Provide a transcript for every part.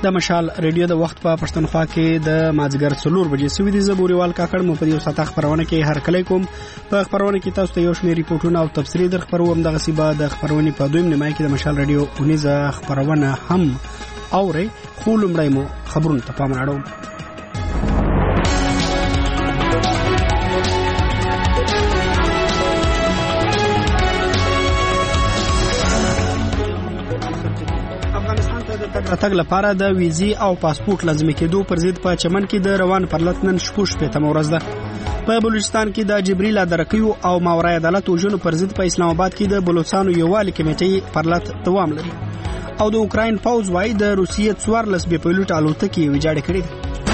د مشال ریډیو د وخت په پښتونخوا کې د مازیګر 4 بجې سوي دي. زبوريوال کاکړ مو په دې ساته خبرونه کې هر کله کوم په خبرونه کې تاسو ته یو شمېر ریپورتونه او تفصیلي در خبروم. د غصیبه د خبرونه په دویم نیمه کې د مشال ریډیو اونیزه خبرونه هم اوري. خو لمړی مو خبرونه ته پام راړو. تګ لپاره د ویزي او پاسپورت لازمي کېدو پر ضد په چمن کې د روان پرلط نن شپږ شپږم ورځ ده. په بلوچستان کې د جبريل درکیو او ماورای عدالت وجونو پر ضد په اسلام آباد کې د بلوچستانو یووالي کمیټې پرلط دوام لري. او د اوکراین پوز وايي د روسیې 14 بي پایلوټ الوتکې ویجاړې کړې.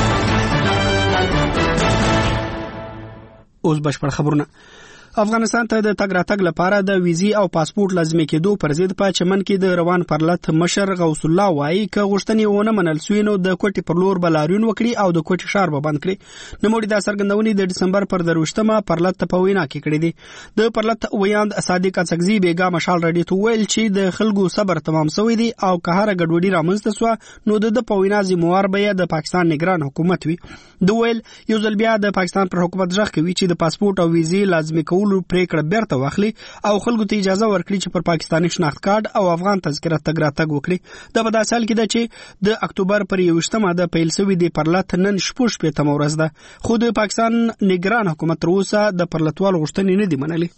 اوس بشپړ خبرونه. افغانستان ته د تګ راتګ لپاره د ویزي او پاسپورت لازمي کېدو پر ضد په چمن کې د روان پرلط مشر غوث الله وايي ک غوښتنې ونه منل سوینو د کوټي پر لور بلاریون وکړي او د کوټي شهر به بند کړي. نوموړي د سرګندونې د دسمبر پر 28مه پرلط په وینا کې کړې دي. د پرلط ویاند صادق اڅکزي بیګا مشال رډي تو ویل چې د خلکو صبر تمام شوی دی او که هر ګډوډي رامنځته سو نو د پوینا زموار به د پاکستان نگران حکومت وي. د ویل یو ځل بیا د پاکستان پر حکومت ځخ کوي چې د پاسپورت او ویزي لازمي پریکړه بیرته واخلي او خلکو ته اجازه ورکړي چې پر پاکستاني شناخت کارت او افغان تذکره تګ راتګ وکړي. د په داسې حال کې ده چې د اکتوبر پر 21مه د پیل شوی د پرلط نن شپږ شپږم ورځ ده. خو د پاکستان نگران حکومت تر اوسه د پرلطوال غوښتنې نه دي منلي.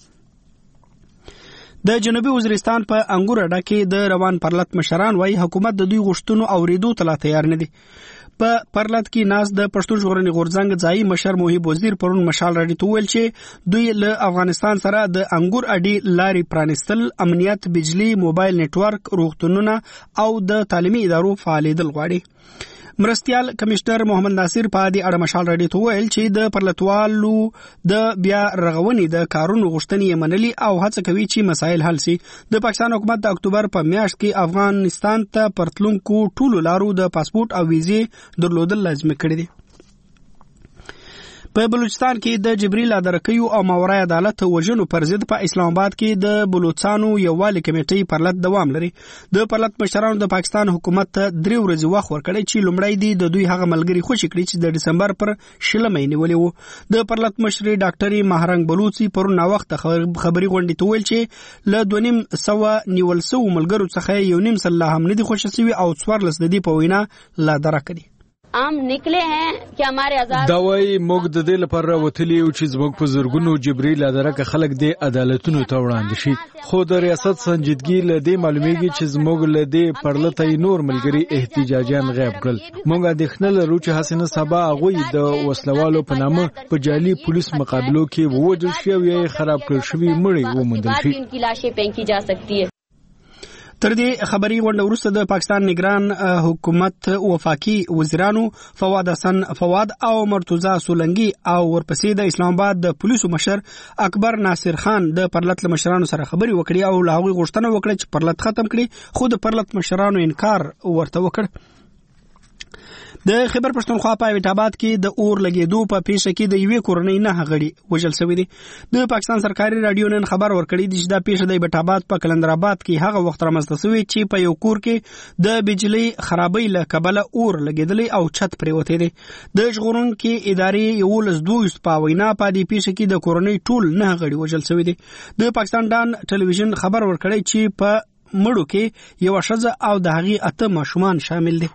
د جنوبي وزیرستان په انګور اډه کې د روان پرلط مشران وايي حکومت د دوی غوښتنو اوریدو ته لا تیار نه دي. په پرلط کې ناس د پښتون ژغورنې غورځنګ ځای مشر موهب وزیر پرون مشال رډي تو ویل چې دوی له افغانستان سره د انګور اډي لاري پرانستل، امنیت، بجلی، موبایل نتورک، روغتونونه او د تعلیمي ادارو فعالیدل غواړي. مرستيال کمشنر محمد ناصر په دې اړه مشال رډي تو ویل چې د پرلطوالو د بیا رغونې د کارونو غوښتنې منلي او هڅه کوي چې مسایل حل شي. د پاکستان حکومت د اکتوبر په میاشت کې افغانستان ته پرتلونکو ټولو لارو د پاسپورت او ویزې درلودل لازمي کړی دي. په بلوچستان کې د جبريل درکیو او ماورای عدالت وجونو پر ضد په اسلام آباد کې د بلوچستانو یووالي کمیټې پرلط دوام لري. د پرلط مشرانو د پاکستان حکومت ته 3 ورځې وخت ورکړی چې لومړی دی د دوی هغه ملګری خوشی کړي چې د دسمبر پر 16مه نیولې وو. د پرلط مشري ډاکټري مهرنګ بلوچي پرون وخت خبري غونډې ته ویل چې له 2.5 نیول سو ملګرو څخه 1.5 هم نه دي خوشی سوي او 14 د دې په وینا لا درکړي. عام نکله ہیں کہ ہمارے آزاد داوی موږ د دې لپاره وتلی او چې زموږ په زرګونو جبريل درکه خلک د عدالتونو ته وړاندې شي. خو د ریاست سنجیدګي له دې معلومیږي چې زموږ له دې پرلته نور ملګری احتجاجان غیب کړل. موږ د خپل روچ حسنه سبا غوي د وسلوالو په نامه په جعلي پولیس مقابلو کې ووجل شي او یې خراب کړل شوی مړی وموندل شي. ان کی لاشیں پھینکی جا سکتی ہے. تر دې خبري غونډه وروسته د پاکستان نگران حکومت وفاقي وزیرانو فواد حسن فواد او مرتضی سولنګي او ورپسې د اسلام آباد د پولیسو مشر اکبر ناصر خان د پرلط مشرانو سره خبري وکړي او له هغوی غوښتنه وکړه چې پرلط ختم کړي. خو د پرلط مشرانو انکار ورته وکړ. د خیبر پښتونخوا په وټاباد کې د اور لګیدو په پیښه کې د یوې کورنۍ نه غړي وژل شوی دي. د پاکستان سرکاري رادیو نن خبر ورکړی دی چې دا پیښه د وټاباد په کلندرآباد کې هغه وخت رامنځته شوی چې په یو کور کې د بجلی خرابۍ له کبله اور لګیدلی او چت پریوتی دی. د ژغورونکو ادارې 12 په وینا په دې پیښه کې د کورنۍ ټول نه غړي وژل شوی دي. د پاکستان ډان ټلویزیون خبر ورکړی چې په مړو کې یو ښځه او د هغې 8 ماشومان شامل دي.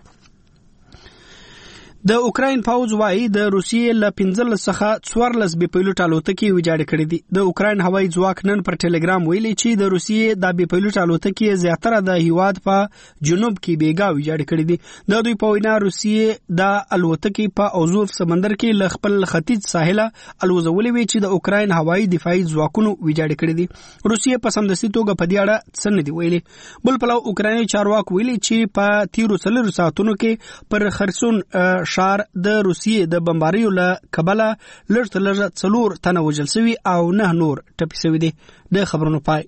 د اوکراین پوز وايي د روسیې له 15 څخه 14 بي پایلوټ الوتکې ویجاړې کړې دي. د اوکراین هوایي ځواک نن پر ټلګرام ویلي چې د روسیې د بي پایلوټ الوتکې زیاتره د هیواد په جنوب کې بیګا ویجاړې کړې دي. د دوی په وینا روسیې د الوتکې په اوزوف سمندر کې ل خپل ختیځ ساحله الوزولې وی چې د اوکراین هوایي دفاعي ځواکونو ویجاړې کړې دي. روسیې په سمدستي توګه په دې اړه څه نه دی ویلي. بل پلو اوکرایني چارواکو ویلي چې په تیرو 4 ساعتونو کې پر خرسون شهر د روسیې د بمباریو له کبله لږ 4 تنه وژل شوي او 9 نور ټپي شوي دي. د خبرونو پای.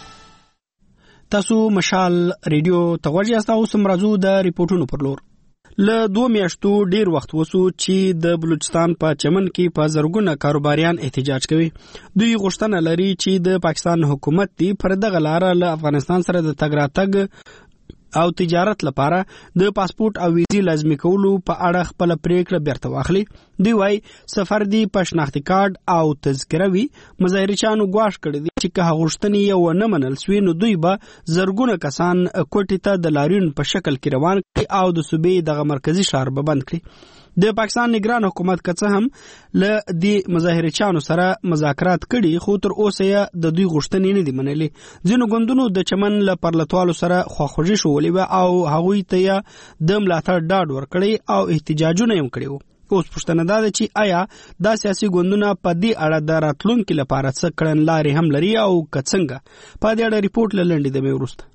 تاسو مشال ریډیو ته ورجاست او سم راځو د ریپورتونو پر لور. له 2 میاشتو ډیر وخت وسو چې د بلوچستان په چمن کې په زرګونه کاروباریان احتجاج کوي. دوی غوښتنه لري چې د پاکستان حکومت دی پر دغه لار له افغانستان سره د تګ راتګ او تجارت لپاره د پاسپورت او ویزې لازمي کولو په اړه خپل پریکړه بیرته واخلي. دوی وايي سفر دی په شناختی کارت او تذکره وي. مظاهرچیانو ګواښ کړی دی چې که غوښتنې یو نه منل سوي نو دوی به زرګونه کسان کوټې ته د لاریون په شکل کې روان کړي او د صوبې دغه مرکزی ښار به بند کړي. د پاکستان نگران حکومت که څه هم له دې مظاهرچیانو سره مذاکرات کړي خو تر اوسه یې د دوی غوښتنې نه دي منلي. ځینو ګوندونو د چمن له پرلتوالو سره خواخوږي شولې وه او هغوی ته یې د ملاتړ ډاډ ورکړی او احتجاجونه یې کړي وو. اوس پوښتنه دا ده چې آیا دا سیاسي ګوندونه په دې اړه د راتلونکي لپاره څه کړنلارې هم لري او که څنګه؟ په دې اړه ریپورټ له لنډې دمې وروسته.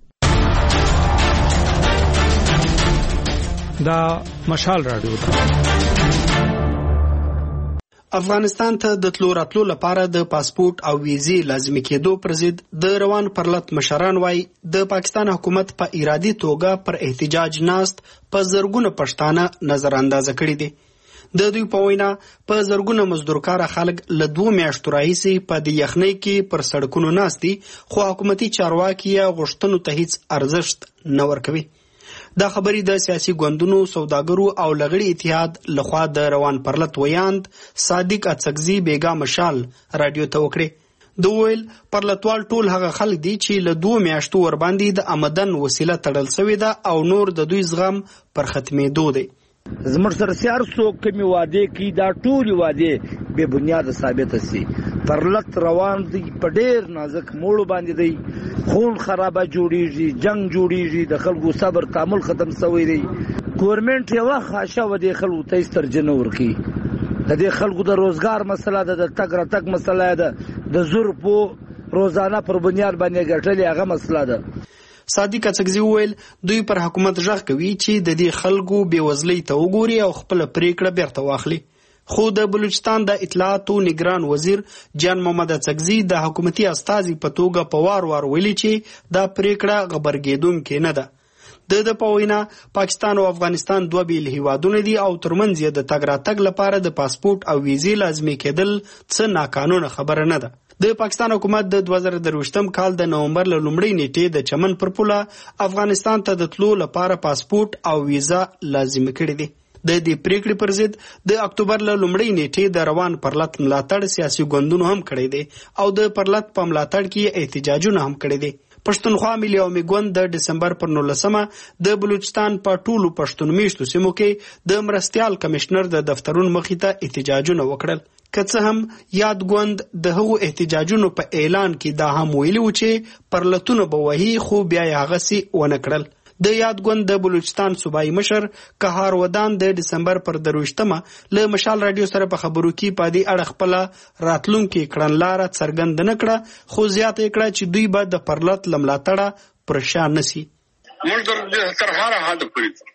دا مشال راډیو ده. افغانستان ته د تلو راتلو لپاره د پاسپورت او ویزې لازمي کېدو پر ضد د روان پرلت مشران وايي د پاکستان حکومت په ارادي توګه پر احتجاج ناست په زرګونه پښتانه نظر اندازه کړي دي. د دوی په وینا په زرګونه مزدورکاره خلک له 2 میاشتو راهیسې په د یخنۍ کې پر سړکونو ناست دي خو حکومتي چارواکي یې غوښتنو ته هیڅ ارزښت نه ورکوي. دا خبرې د سیاسي ګوندونو سوداګرو او لغړي اتحاد لخوا د روان پرلت ویاند صادق اڅکزي بیګا مشال رادیو ته وکړي. د ویل پرلتوال ټول هغه خلک دي چې له 2 میاشتو ور باندې د آمدن وسیله تړل شوې ده او نور د دوی زغم پر ختمېدو دی. زموږ سره سیار څوک کمی وعده کوي دا ټول وعده بے بنیاد ثابت سي. پرلت روان دي په ډېر نازک موړو باندې دی. خون خرابه جوړیږي، جنگ جوړیږي، د خلکو صبر تعامل ختم شوی دی. ګورنمنت یو خاصه و دي خلکو ته استرجن ورکی. د دې خلکو د روزګار مسله ده، د تګ راتګ مسله ده، د زور په روزانه پر بنیاد باندې ګټلې هغه مسله ده. صادق اڅکزي وویل دوی پر حکومت ژغ کوي چې د دې خلکو بېوزلۍ ته وګوري او خپل پریکړه بیرته واخلي. خو د بلوچستان د اطلاعاتو نگران وزیر جان محمد اڅکزي د حکومتي استازي په توګه په وار ویلي چې دا پریکړه غبرګېدونکې نه ده. د په وینا پاکستان او افغانستان دوه بیل هیوادونه دي او ترمنځ یې د تګ راتګ لپاره د پاسپورت او ویزې لازمي کېدل څه ناقانونه خبره نه ده. د پاکستان حکومت د 2023 کال د نومبر له لومړۍ نیټې د چمن پر پوله افغانستان ته د تلو لپاره پاسپورت او ویزا لازمي کړي دي. د دې پریکړې پر ضد د اکتوبر له لومړۍ نیټې د روان پرلت ملاتړ سیاسي ګوندونو هم کړی دی او د پرلت په ملاتړ کې احتجاجونه هم کړي دي. پښتونخوا ملي عوامي ګوند د ډسمبر پر 19 د بلوچستان په ټولو پښتون میشتو سیمو کې د مرستیال کمشنر د دفترونو مخې ته احتجاجونه وکړل. که څه هم یاد ګوند د هغو احتجاجونو په اعلان کې دا هم ویلي و چې پرلتونه به وهي خو بیا یې هغسې ونه کړل. د یاد ګوند د بلوچستان صوبایي مشر قهار ودان د ډسمبر پر 23 له مشال رادیو سره په خبرو کې په دې اړه خپل راتلونکي کړنلاره څرګند نه کړه خو زیاته یې کړه چې دوی به د پرلت له ملاتړه پرشان نه سي. موږ تر هر حد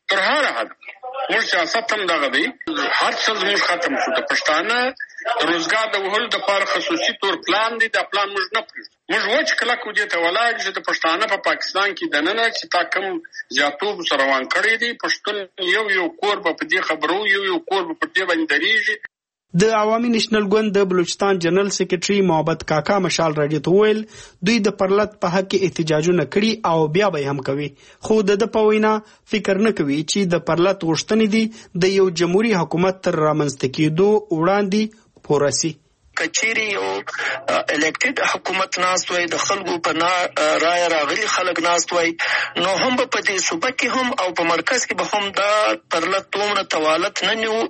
موږ سیاست هم دغه دی هر څه زموږ ختم شو. د پښتانه روزګار د وهلو دپاره خصوصي تور پلان دی. دا پلان موږ نه پرېږدو. موږ وچ کلک دې ته ولاړ چې د پښتانه په پاکستان کې دننه چې تا کوم زیاتوب سره روان کړی دی پښتون یو کور به په دې خبرو یو کور به په دې باندې درېږي. د عوامي نېشنل ګوند د بلوچستان جنرال سیکریټري محبت کاکا مشال رادیو ته ویل دوی د پرلت په حق کې احتجاجونه کړي او بیا به هم کوي خو د په وینا فکر نه کوي چې د پرلت غوښتنې دي د یو جمهوریت حکومت تر رامنځته کېدو وړاندې پوره سي. کچيري او الیکټډ حکومت ناست وای د خلکو په رای راغلي خلک ناست وای نو هم په دې صوبه کې هم او په مرکز کې به هم دا پرلت تومره توالت نه نیو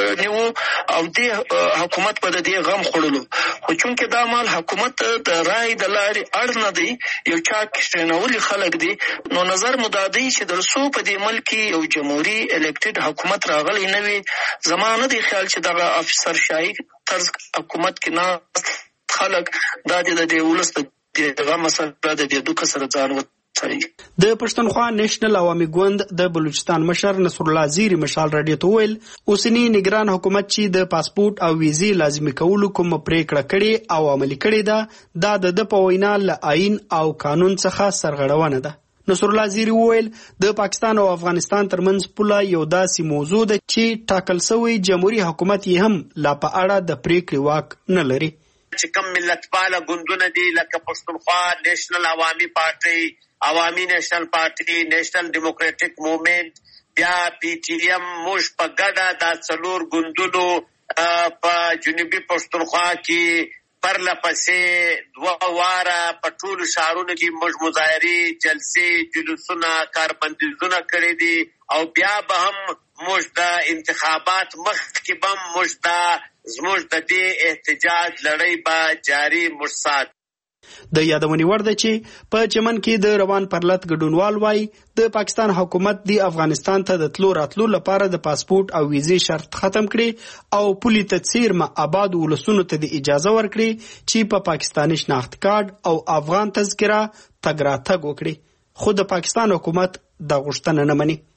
او دې حکومت په دې غم خړلو خو چونکه دا مال حکومت د رای د لارې اړ نه دی یو چا کښینولي خلک دي نو نظر مدادي چې د رسو په دې ملک یو جمهوریت الیکټډ حکومت راغلی نه وي زمانه دی خیال چې دغه افسر شاهي طرز حکومت کې نه خلک دا د ولس دغه مسله د دې دوه سره ځان وتړي. د پښتونخوا نېشنل عوامي ګوند د بلوچستان مشر نصر الله زیری مشال رادیو ته ویل اوسنی نگران حکومت چې د پاسپورت او ویزې لازمي کولو کوم پریکړه کړي او عملي کړي ده دا د په وینا له آئین او قانون څخه سرغړونه ده. نصر الله زیری وویل د پاکستان او افغانستان ترمنځ پوله یو داسې موضوع ده چې ټاکل شوی جمهوریت حکومت یې هم لا په اړه د پریکړې واک نه لري. چې کوم ملتپاله ګوندونه دي لکه پښتونخوا نیشنل عوامي پارټي، عوامي نیشنل پارټي، نیشنل ډیموکراټیک موومنت، بیا پی ټی ایم، موږ په ګډه دا څلور ګوندونو په جنوبي پښتونخوا کې پرله پسې 2 واره په ټولو ښارونو کې موږ مظاهرې، جلسې، جلوسونه، کاربندیزونه کړي دي او بیا به هم موږ د انتخابات مخکې به هم موږ زموږ د دې احتجاج لړۍ به جاري مرسات. د یادونې وړ ده چې په چمن کې د روان پرلت ګډونوال وایي د پاکستان حکومت د افغانستان ته د تلو راتلو لپاره د پاسپورت او ویزې شرط ختم کړي او پولي تدسیر ما آباد ولسونو ته د اجازه ورکړي چې په پاکستاني شناخت کارت او افغان تذکره تګ راتګ وکړي، خو د پاکستان حکومت دا غوښتنه نه مني.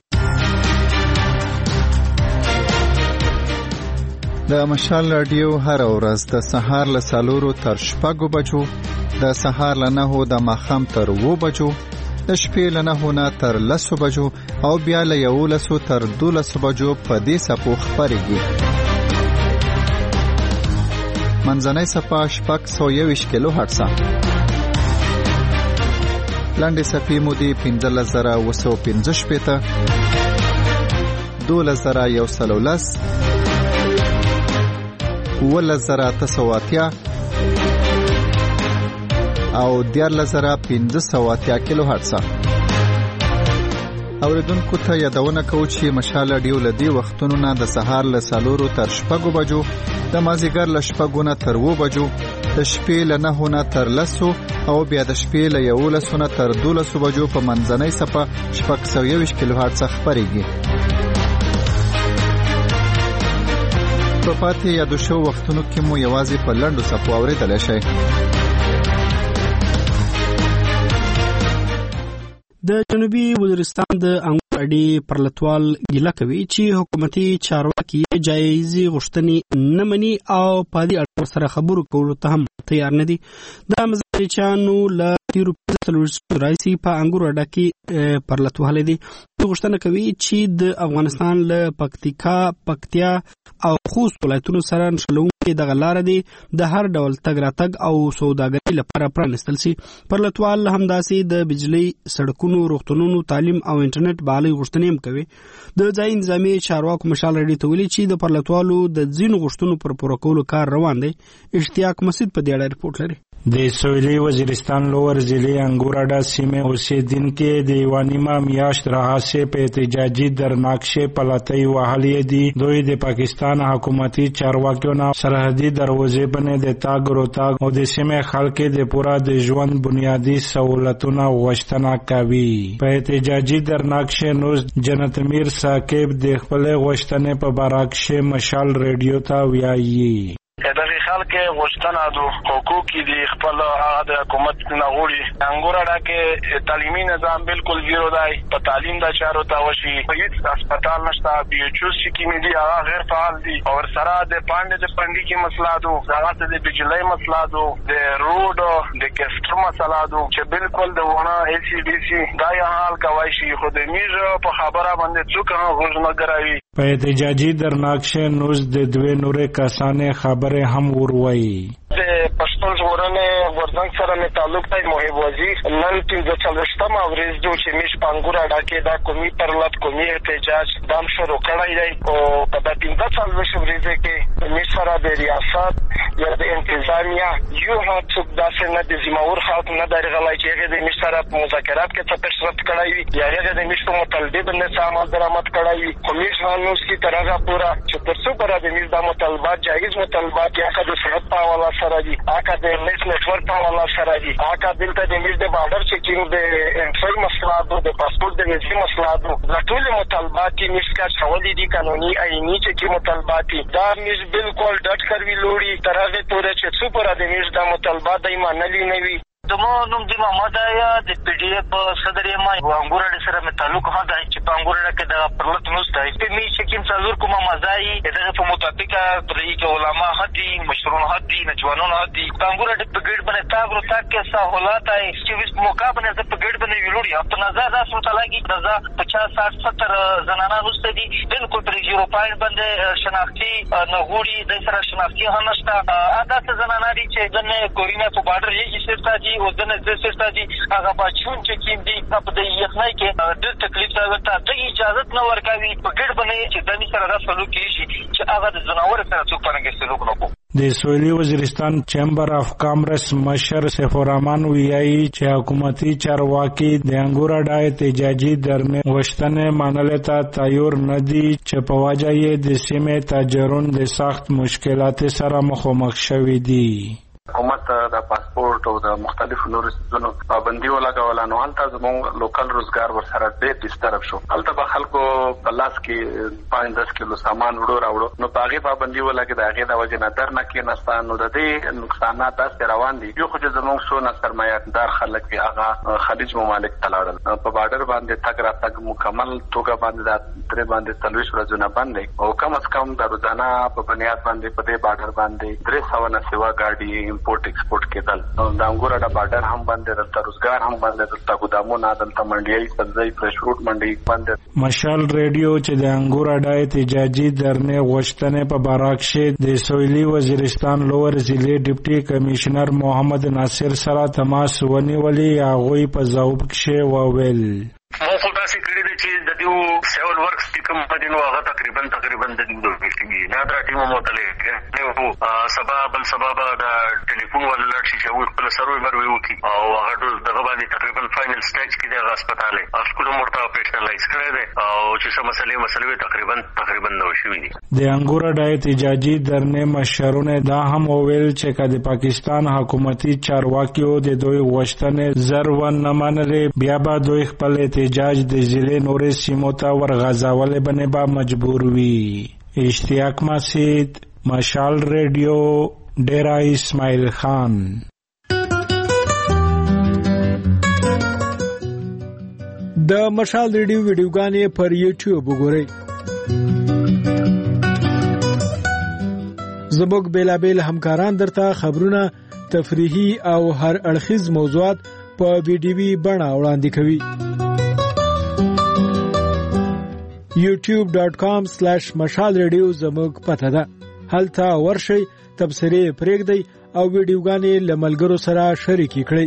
د مشال رادیو هر ورځ د سهار له 4 تر 6 بجو، د سهار له 9 د ماښام تر 2 بجو، د شپې له 9 نه تر 10 بجو او بیا له 11 تر 12 بجو په دې سپو خبرېږي. منځنۍ سپه 621 کیلو هرتز، لاندې سپې مودې 15915 12110 11980 او 14580 کیلو هرتز. اوریدونکو ته یادونه کوو چې مشال رادیو له دې وختونو نه د سهار له 4 تر 6 بجو، د مازیګر له 6 نه تر 2 بجو، د شپې له 9 نه تر 10 او بیا د شپې له 11 نه تر 12 بجو په منځنۍ سپه 621 کیلو هرتز خبرېږي. په پاتې یادو شو وختونو کې مو یوازې په لنډو سپو اورېدلی شئ. د جنوبي وزیرستان د انګور اډې پرلتوال ګیله کوي چې حکومتي چارواکي جایزې غوښتنې نه مني او په دې اړه سره خبرو کولو ته هم تیار نه دي. د مزارچیانو له تیرو 15 راځي په انګور اډه کې پرلتوال دي. غوښتنه کوي چې د افغانستان له پکتیا او خوست ولایتونو سره نښلونکې دغه لاره دي د هر ډول تګ راتګ او سوداګرۍ لپاره پرانستل شي. پرلتوال همداسې د بجلی، سړکونو، روغتونونو، تعلیم او انټرنیټ بحالۍ غوښتنې هم کوي. د ځایي نظامي چارواکو مشال رادیو ته ویلي چې د پرلتوالو د ځینو غوښتنو پر پوره کولو کار روان دی. اشتیاق مسعود په دې اړه رپورټ لري. د سویلي وزیرستان لوور ضلع انګور اډه سیمې اوسیدونکي د یوه نیمه میاشت راهیسې په احتجاجي درناقشې پلتۍ وهلې دي. دوی د پاکستان حکومتي چارواکیو نه سرحدي دروازې باندې د تاګ راتګ او د سیمې خلکو د پوره د ژوند بنیادي سہولتونو غوښتنه کوي. په احتجاجي درناقشې نوز جنت میر ثاقب د خپل غوښتنې په باره کې مشال رادیو ته وایي. دغه خلک غوښتنه د حقوق دي خپل هغه د حکومت نه غوړي. انګور اډه کې تعلیمي نظام بالکل زیرو دی. په تعلیم د چارو ته وشي هیڅ هسپتال نشته. بي ایچ او سی کې دي هغه غیر فعال دي او سره د پاندې د پندې کې مسله ده، هغه د بجلی مسله ده، د روډ د کسټر مسله ده چې بالکل د ونه ای سی ډي سی دا حال کوي شي. خو د میز په خبره باندې څوک غوږ نه ګرایي. په احتجاجي درناقشې نوز د دوه نورې کسانې خبره هم وروي. د پښتون ژغورنې غورځنګ سره مې تعلق دی. محب وزیر نن 15 ورځ دوه چې مش پانګور اډه کې دا قومي پرلت قومي احتجاج دام شروع کړی دی او په 15 ورځ کې مش سره د ریاست یا د انتظامیه یو هڅه داسې نه د زمور خلک نه درغلای چې هغه د مش سره مذاکرات کې څه پیشرفت کړی وي یا هغه د مش په مطالبه باندې عمل درآمد کړی وي. خو مش هانوس کی طرحه پورا چې ترڅو پر د مش د مطالبات جایز مطالبات یا د صحت په حواله سره دي، اګه د نس نتورک په حواله سره دي، اګه دلته د مش د بارډر چیکینګ د انټری مسله د پاسپورت د ویزې مسله د ټول مطالبات مش کا شولې دي قانوني آئینی چې مطالبات دا مش بالکل ډټ کروي لوري طرحه پورا چې څو پر د مش د مطالبات د ایمانلي نه وي. دمو نوم دی محمد آیا د پی ډی اف صدر یم او انګور سره مې تعلق هدا چې په انګور کې د پرلط نوستای په می چې کوم څلور کومه مزای دغه په مطابق پرې کې علما هدي مشرون هدي نجوانون هدي په انګور د پګړ باندې تاګرو تاک کې سہولات آئے چې وس موقع باندې د پګړ باندې ویلوړي په نظر تاسو ته لګي دا 50 60 70 زنانه نوسته دي بالکل پر یورپاین باندې شناختی نغوري د سره شناختی هنشتا ادا څه زنانه دي چې د کورینا په بارډر یې شرطا دي او د نه شرطا دي هغه بچون چې کیم دي په دې یخنۍ کې د تکلیف ته د اجازه نه ورکوي په ګډ باندې چې د سره د سلوک کیږي چې هغه د زناور سره څوک څنګه سلوک نکوي. د سویلی وزیرستان چیمبر اف کامرس مشر سیف الرحمن ویایي چې حکومتي چارواکي د انګور اډای احتجاجي درمه وشتنه منل ته تیار نه دي چې په وجه یې د سیمې تاجرون د سخت مشکلات سره مخامخ شوي دي. حکومت د پاسپورت او د مختلفو نورو څیزونو پابندي ولګوله نو هلته زموږ لوکل روزګار ورسره ډېر ډیسټرب شو. هلته به خلکو په لاس کې 5-10 کیلو سامان راوړو نو په هغې پابندي ولګي د هغې د وجې نه در نه کېناسته نو د دې نقصانات داسې روان دي. یو خو چې زموږ څونه سرمایه‌دار خلک دي هغه خلیج ممالک ته لاړل په بارډر باندې تګ راتګ مکمل توګه باندې درې باندې 40 ورځونه بند دي او کم از کم د روزانه په بنیاد باندې په دې بارډر باندې 300 نه سوا ګاډي امپورټ ایکسپورټ کېدل. د انګور اډه بارډر هم باندې دلته روزګار هم باندې دلته ګودامونه دلته منډیي سبزی فرش فروټ منډي باندې. مشال ریډیو چې د انګور اډه احتجاجي درنه غوښتنه په باراکشه د سویلی وزیرستان لوور ضلع ډیپټي کمشنر محمد ناصر سره تماس ونیولې هغه په ځواب کې وویل مو خو تاسو کړی دي چې د دې سیول ورکس چې کوم په دینو هغه تقریبا د دې دوه نه درا ټیمو متلې نو سبب د ټلیفون ولر چې یو خپل سروي مروي وکي او هغه دغه باندې تقریبا فائنل سټیج کې د هسپتال اسکول مرته اپریشنلایز کړی دی او چې څه مسلې تقریبا نو شوې دي. د انګور اډای احتجاجي درنه مشرونه دا هم ویل چې کله پاکستان حکومتي چارواکیو د دوی غوښتنې زرون نه منلې بیا به دوی خپل احتجاج د ضلع نورې سیمو ته ورغځولې بنه به مجبور وي. اشتیاق مسعود مشال ریډیو ډیرا اسماعیل خان. د مشال ریډیو ویډیوګانې پر یوټیوب وګورئ. زموږ بیلابیل همکاران درته خبرونه تفریحي او هر اړخیز موضوعات په ویډیوي بڼه وړاندې کوي. youtube.com/مشال ریډیو زموږ پته ده. هلته ورشئ تبصرې پرېږدئ او ویډیوګانې له ملګرو سره شریکې کړئ.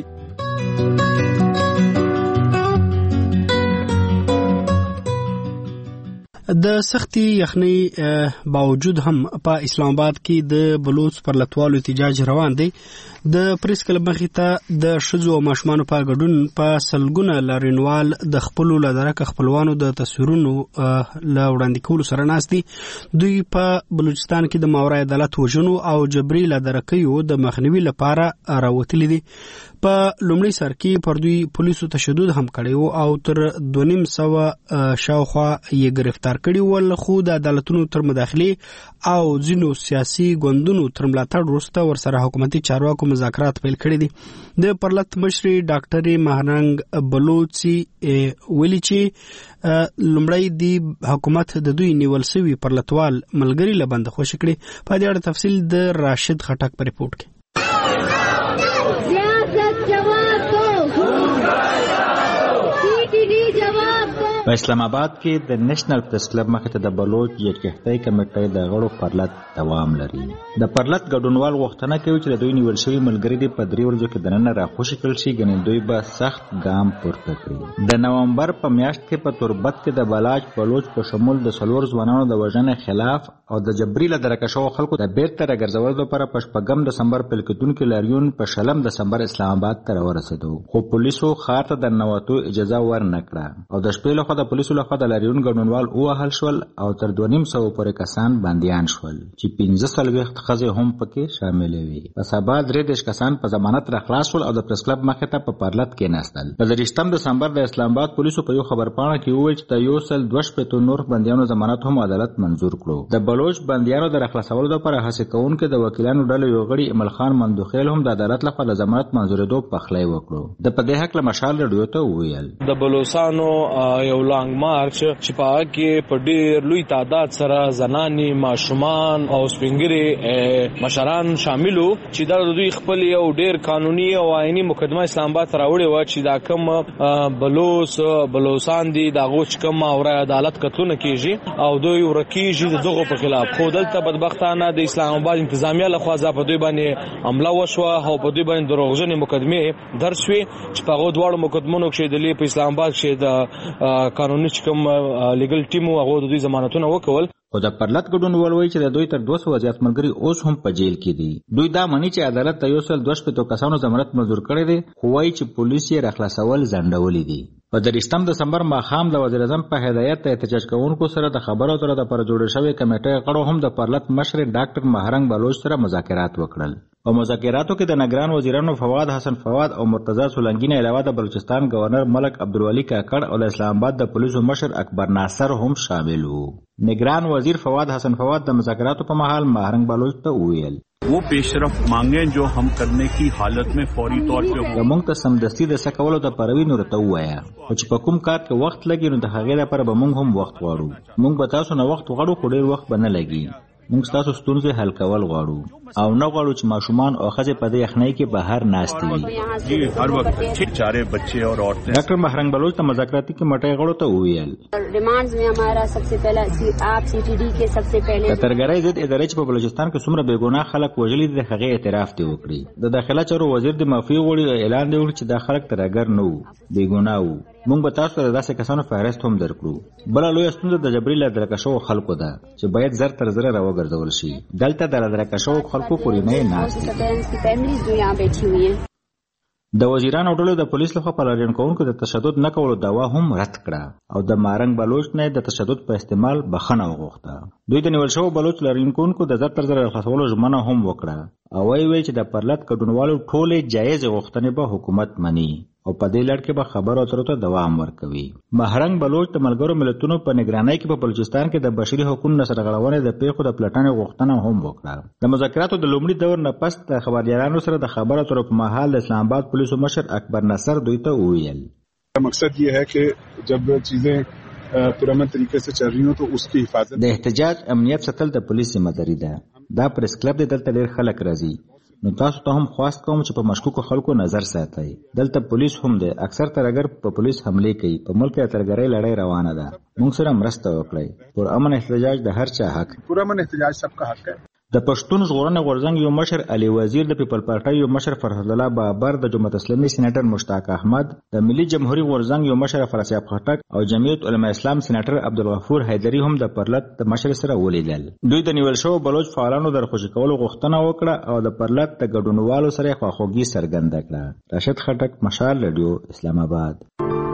د سختي یخنۍ باوجود هم په اسلام آباد کې د بلوچ پرلتوالو احتجاج روان دی. د پریس کلب مخې ته د ښځو او ماشومانو په ګډون په سلګونه لاریونوال د خپلو له درکه خپلوانو د تصویرونو له وړاندې کولو سره ناست دي. دوی په بلوچستان کې د ماورای عدالت وژنو او جبري له درکیو د مخنیوي لپاره راوتلي دي. په لومړي سر کې پر دوی پولیسو تشدد هم کړی وو او تر 250 شاوخوا یې گرفتار کړي ول، خو د عدالتونو تر مداخلې او ځینو سیاسي ګوندونو تر ملاتړ وروسته ورسره حکومتي چارواکو مذاکرات پیل کړي دي. د پرلط مشري ډاکټر مهرنګ بلوچي ویلي چې لومړی دی حکومت د دوی نیول سوي پرلطوال ملګری لبند خوشی کړي. په دې اړه تفصیل د راشد خټک په ریپورت کې. په اسلام آباد کې د نېشنل پریس کلب مخې ته د بلوچ یکجهتۍ کمیټې د غړو پرلط دوام لري. د پرلط ګډونوال غوښتنه کوي چې د دوی نیول شوي ملګري دې په 3 ورځو کې دننه راخوشي کړل شي، ګنې دوی به سخت ګام پورته کړي. د نومبر په میاشت کې په تربت کې د بلوچ په شمول د 4 ځوانانو د وژنې خلاف او د جبري له درکه شوو خلکو د بیرته راګرځولو لپاره په 8 دسمبر پیل کېدونکي لاریون په 2 دسمبر اسلام آباد ته راورسېدو، خو پولیسو ښار ته د ننوتو اجازه ورنه کړه او د شپې لخوا شاوخوا د پولیسو لخوا د لاریون ګډونوال ووهل شول او تر 250 پورې کسان بندیان شول چې 15 ښځې هم پکې شاملې وي. په سبا 33 کسان په ضمانت را خلاص شول او د پریس کلب مخې ته په پرلط کېناستل. په 30 دسمبر د اسلام آباد پولیسو په یو خبرپاڼه کې وویل چې د 102 نور بندیانو ضمانت هم عدالت منظور کړو. د بلوچ بندیانو د راخلاصولو لپاره هڅې کوونکي د وکیلانو ډلې یو غړي ایمل خان مندوخیل هم د عدالت لخوا د ضمانت منظورېدو پخلی وکړو. د په دې هکله مشال رادیو ته وویل د بلوچستانو یو لانګ مارچ چې په هغه کې په ډېر لوی تعداد سره زنانې، ماشومان او سپینګري مشران شاملو چې دا دوی خپل یو ډېر قانوني او آئینی مقدمه اسلام آباد راوړې و چې دا کوم بلوچستان دي دا غوچ کوم او عدالت کتلونه کیږي او دوی ورکیږي دغه په خلاف. خو دلته بدبختانه د اسلام آباد انتظامیه لخوا په دوی باندې حمله وشوه او په دوی باندې دروغجنې مقدمې درج شوې چې په هغو دواړو مقدمونو کې د په اسلام آباد کې د قانوني کوم لیګل ټیم هغه د دوی ضمانتونه وکول. خو د پرلط ګډونوال وایي چې د دوی تر 200 زیات ملګري اوس هم په جیل کې دي. دوی دا مني چې عدالت د 102 کسانو ضمانت منظور کړی دی خو وایي چې پولیس یې راخلاصول ځنډولي دي. په 30 دسمبر ماښام د وزیر اعظم په هدایت د احتجاج کوونکو سره د خبرو اترو لپاره جوړه شوې کمیټې غړو هم د پرلط مشر ډاکټر مهرنګ بلوچ سره مذاکرات وکړل. په مذاکراتو کې د نگران وزیرانو فواد حسن فواد او مرتضی سولنګي نه علاوه د بلوچستان گورنر ملک عبدالولي کاکړ او د اسلام آباد د پولیسو مشر اکبر ناصر هم شامل وو. نگران وزیر فواد حسن فواد د مذاکراتو په مهال مهرنګ بلوچ ته وویل वो पेशरफ मांगे जो हम करने की हालत में फौरी तौर पे हो. موږ ته سمدستي د سکولو د پروي نور ته وایا او چې په کوم کار کې وخت لګي نو د هغې لپاره به موږ هم وخت غواړو. موږ به تاسو نه وخت غواړو خو ډېر وخت به نه لګي. موږ تاسو ستونزې حل کول غواړو او نه غواړو چې ماشومان او ښځې په دې یخنۍ کې بهر ناستې وي. هر وخت چاره بچے اور عورتیں. ډاکټر مهرنګ بلوچ ته مذاکراتي کمیټې غړو ته وویل डिमांड्स में हमारा सबसे पहला आप सीटीडी के सबसे पहले ترګرای ضد ادارې چې په بلوچستان کې څومره بېګناه خلک وژلي دي هغه اعتراف دی وکړي. د داخله چارو وزیر د معافي غوړي اعلان دی وکړي چې دا خلک ترګر نه وو بېګناه وو. موږ به تاسو ته داسې کسانو فهرست هم درکړو. بله لویه ستونزه د جبري لادرکه شوو خلکو ده چې باید زر تر زره راوګرځول شي. دلته د لادرکه شوو خلکو کورنۍ ناست دي. د وزیرانو ډلو د پولیس لخوا په لاریون کوونکو د تشدد نه کولو دعوا هم رد کړه او د مهرنګ بلوچ نه د تشدد په استعمال بخښنه وغوښته. دوی د نیول شوو بلوچ لاریون کوونکو د زر تر زره خلاصولو ژمنه هم وکړه او وایي چې د پرلط ګډونوالو ټولې جایز غوښتنې به حکومت مني او په دې لړ کې به خبرو اترو ته دوام ورکوي. مهرنګ بلوچ د ملګرو ملتونو په نگرانۍ کې په بلوچستان کې د بشري حقوقو سرغړونې د پیښو د پلټنې غوښتنه هم وکړه. د مذاکراتو د لومړي دور نه پس د خبريالانو سره د خبرو اترو په مهال د اسلام آباد پولیسو مشر اکبر ناصر دوی ته وویل مقصد یہ ہے کہ جب چیزیں پرامن طریقے سے چل رہی ہوں تو اس کی حفاظت. د احتجاج امنیت ساتل د پولیس ذمہ داری ده. دا پریس کلب د دلته ډېر خلک راځي نو تاسو ته هم خواست کوم چې په مشکوکو خلکو نظر ساتئ. دلته پولیس هم دی. اکثر ترګر په پولیس حمله کوي. په ملک کې ترګرۍ لړۍ روانه ده. موږ سره مرسته وکړئ. پر امن احتجاج د هر چا حق. پر امن احتجاج سب کا حق ہے. د پښتون ژغورنې غورځنګ یو مشر علي وزیر، د پیپل پارټۍ یو مشر فرهاد الله بابر، د جمهوریت اسلامي سېنیټر مشتاق احمد، د ملي جمهوریت غورځنګ یو مشر فراسیاب خټک او جمعیت علماء اسلام سېنیټر عبدالغفور حیدري هم د پرلط د مشر سره ولیدل. دوی د نیول شوو بلوچ فعالانو د رخصتي کولو غوښتنه وکړه او د پرلط د ګډونوالو سره خواخوږي څرګنده کړه. راشد خټک، مشال رادیو، اسلام آباد.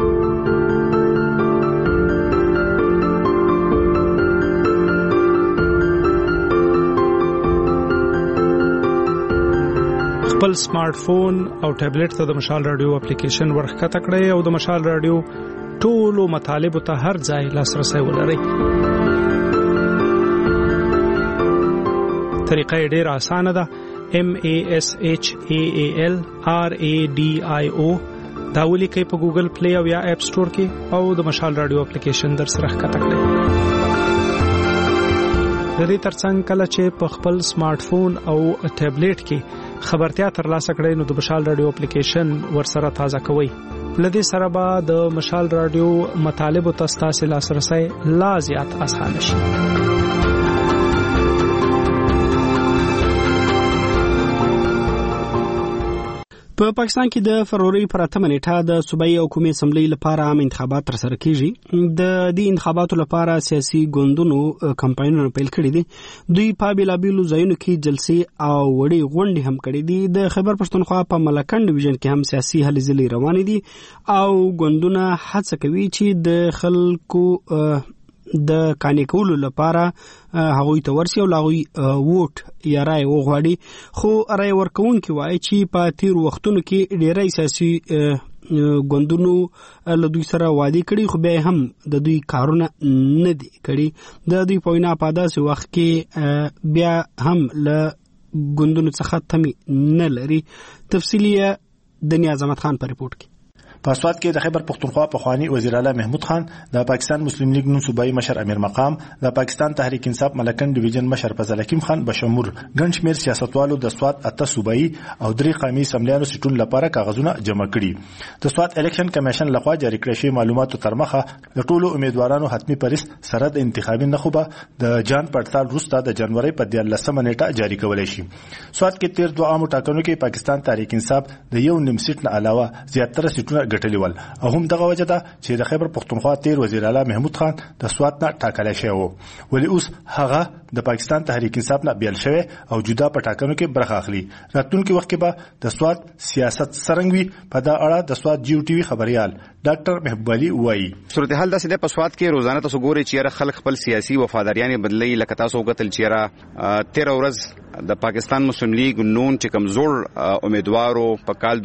خپل سمارټ فون او ټابلیټ ته د مشال رادیو اپلیکیشن ورښکته کړئ او د مشال رادیو ټولو مطالبو ته هر ځای لاسرسی ولرئ. طریقه یې ډېره اسانه ده. MASHAAL RADIO دا ولیکئ په ګوګل پلی او یا اپ سٹور کې او د مشال رادیو اپلیکیشن در سره ښکته کړئ. د دې ترڅنګ کله چې په خپل سمارټ فون او ټابلیټ کې خبرتیا ترلاسه کړئ نو د مشال رادیو اپلیکیشن ورسره تازه کوئ. لدې سره به د مشال رادیو مطالبو ته ستاسو لاسرسی لا زیات اسانه شي. په پاکستان کې د فروری پر 8 نیټه د صوبایي او قومي اسمبلی لپاره عام انتخابات ترسره کیږي. د دې انتخاباتو لپاره سیاسي ګوندونو کمپاینونه پیل کړي دي. دوی په بیلابیلو ځایونو کې جلسې او وړي غونډې هم کړي دي. د خیبر پښتونخوا په ملکنډ ډیویژن کې هم سیاسي هلې ځلې روانې دي او ګوندونه هڅه کوي چې د خلکو د کانې کولو لپاره هغوی ته ورسي او هغوی ووټ یا رای وغواړي. خو رای ورکوونکي وایي چې په تیر وختونو کې ډېری سیاسي ګوندونو له دوی سره وعده کړي خو بیا هم د دوی کارونه نه دي کړي. د دوی په وینا په داسې وخت کې بیا هم له ګوندونو څخه تمې نه لري. تفصیلي د نیاز احمد خان په ریپورت کې. په اسوات کې د خیبر پختونخوا پخوانی وزیر اعلی محمود خان، د پاکستان مسلم لیگ نون صوبایي مشر امیر مقام، د پاکستان تحریک انصاف ملکن ډیویژن مشر فضل حکیم خان بشمور ګڼ شمېر سیاستوالو د سوات 8 صوبایي او 3 قومي اسمبلیانو سیټونو لپاره کاغذونه جمع کړي. د سوات الیکشن کمیشن لخوا جاری کړی شوی معلوماتو تر مخه د ټولو امیدوارانو حتمی پریس سره د انتخابي نخبه د جان پړتال وروسته د جنوري په 13 نیټه جاری کولای شي. سوات کې تیر 2 عامو ټاکنو کې پاکستان تحریک انصاف د یو نیم سیټ نه علاوه زیاتره سیټونه ګټلي ول او هم دغه وجه ده چې د خیبر پختونخوا تیر وزیر اعلی محمود خان د سوات نه ټاکل شوی وو، ولی اوس هغه د پاکستان تحریک انصاف نه بیل شوی او جدا په ټاکنو کې برخه اخلي. راتلونکي وخت کې به د سوات سیاست څرنګ وي په دا اړه د سوات جیو ټي وي خبريال ډاکټر محبوب علي وایي. صورتحال داسې ده په سوات کې روزانه تاسو ګورئ چې خلک خپل سیاسي وفاداریان بدلي، لکه تاسو وکتل چې 13 ورځ د پاکستان مسلم لیگ نون چې کمزور امیدوارو په کال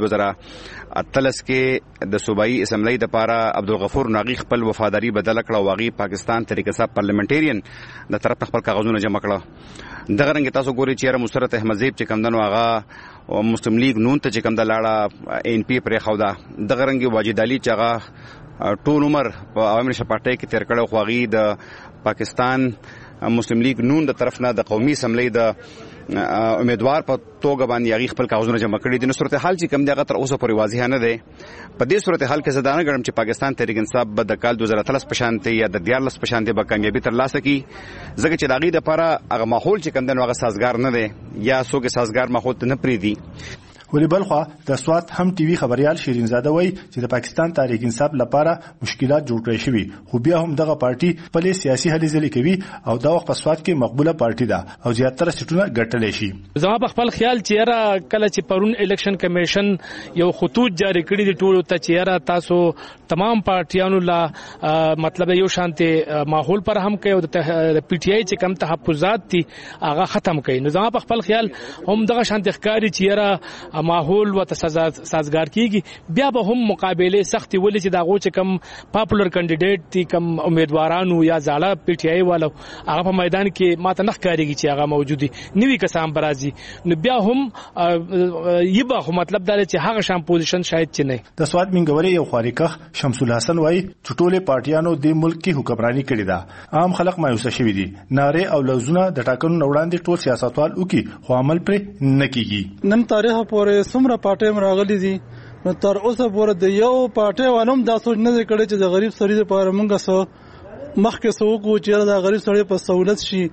2013 کې د صوبایي اسمبلی د پاره عبدالغفور ناغي خپل وفاداری بدل کړه او واغي پاکستان تحریک انصاف پارلیمنټریان د طرف خپل کاغذونه جمع کړه. دغه رنګ تاسو ګورئ چې مسرت احمد زیب چې کم دنو هغه مسلم لیگ نون ته چې کم د لاړه ان پی پرې خو دا دغه رنګ واجد علي چې هغه ټول عمر په عوامي نشر پارټي کې تیر کړه خو واغي د پاکستان مسلم لیگ نون د طرف نه د قومي اسمبلی د امیدوار په توګه باندې یغي خپل کاغذونه جمع کړي دي. نو صورتحال چې کم دغه تر اوسه پورې واضح نه ده. په دې صورتحال کې زدانه ګرم چې پاکستان تحریک انصاف به د کال 2013 په شانته یا د 14 په شانته به کامیابی ترلاسه کړي، ځکه چې داغي د لپاره هغه ماحول چې کم دغه سازگار نه ده یا څوک سازگار ماحول ته نه پریدي. ولی بلخوا د سوات هم ټي وي خبريال شیرین زاده وایي چې د پاکستان تحریک انصاف لپاره مشکلات جوړ کړی شوی، خو بیا هم دغه پارټي خپل سیاسي هلې ځلې کوي او دا وخت په سوات کې مقبوله پارټي ده او زیاتره سیټونه ګټلې شي. زما په خپل خیال چې را کله چې پرون الیکشن کمیشن یو خطوط جاری کړی دی ټولو ته چې را تاسو تمام پارټیانو لا مطلب یو شانته ماحول پر هم کوي او د پی ټی آی چې کم تحفظات دي هغه ختم کړي. نو زما په خپل خیال هم دغه شانته ښکاری چې را ماحول و سازگار کیږي، بیا به هم مقابله سختي ولې چې داغو چې کم پاپولر کینډیډیټ دي کم امیدوارانو یا زاړه پی ټی آی والو هغه په میدان کې ماته نه ښکاریږي چې هغه موجودي نوي کسان برازي. نو بیا هم یبه مطلب دا چې هغه شام پوزیشن شاید چې نه. د سواد منګوري یو خاریکخ شمس الحسن وای چې ټوله پارټیانو د ملک کې حکمرانی کړې ده، عام خلک مایوسه شوي دي، ناره او لوزونه د ټاکنو وړاندې ټول سیاستوال وکي خو عمل پر نه کیږي. نن تاریخ پورې سمره پارټي راغلي دي، نو تر اوسه پورې د یو پارټي والوم دا سوچ نه کړي چې د غریب سړي لپاره مونږه سو مخکې سوق چې د غریب سړي په سہولت شي،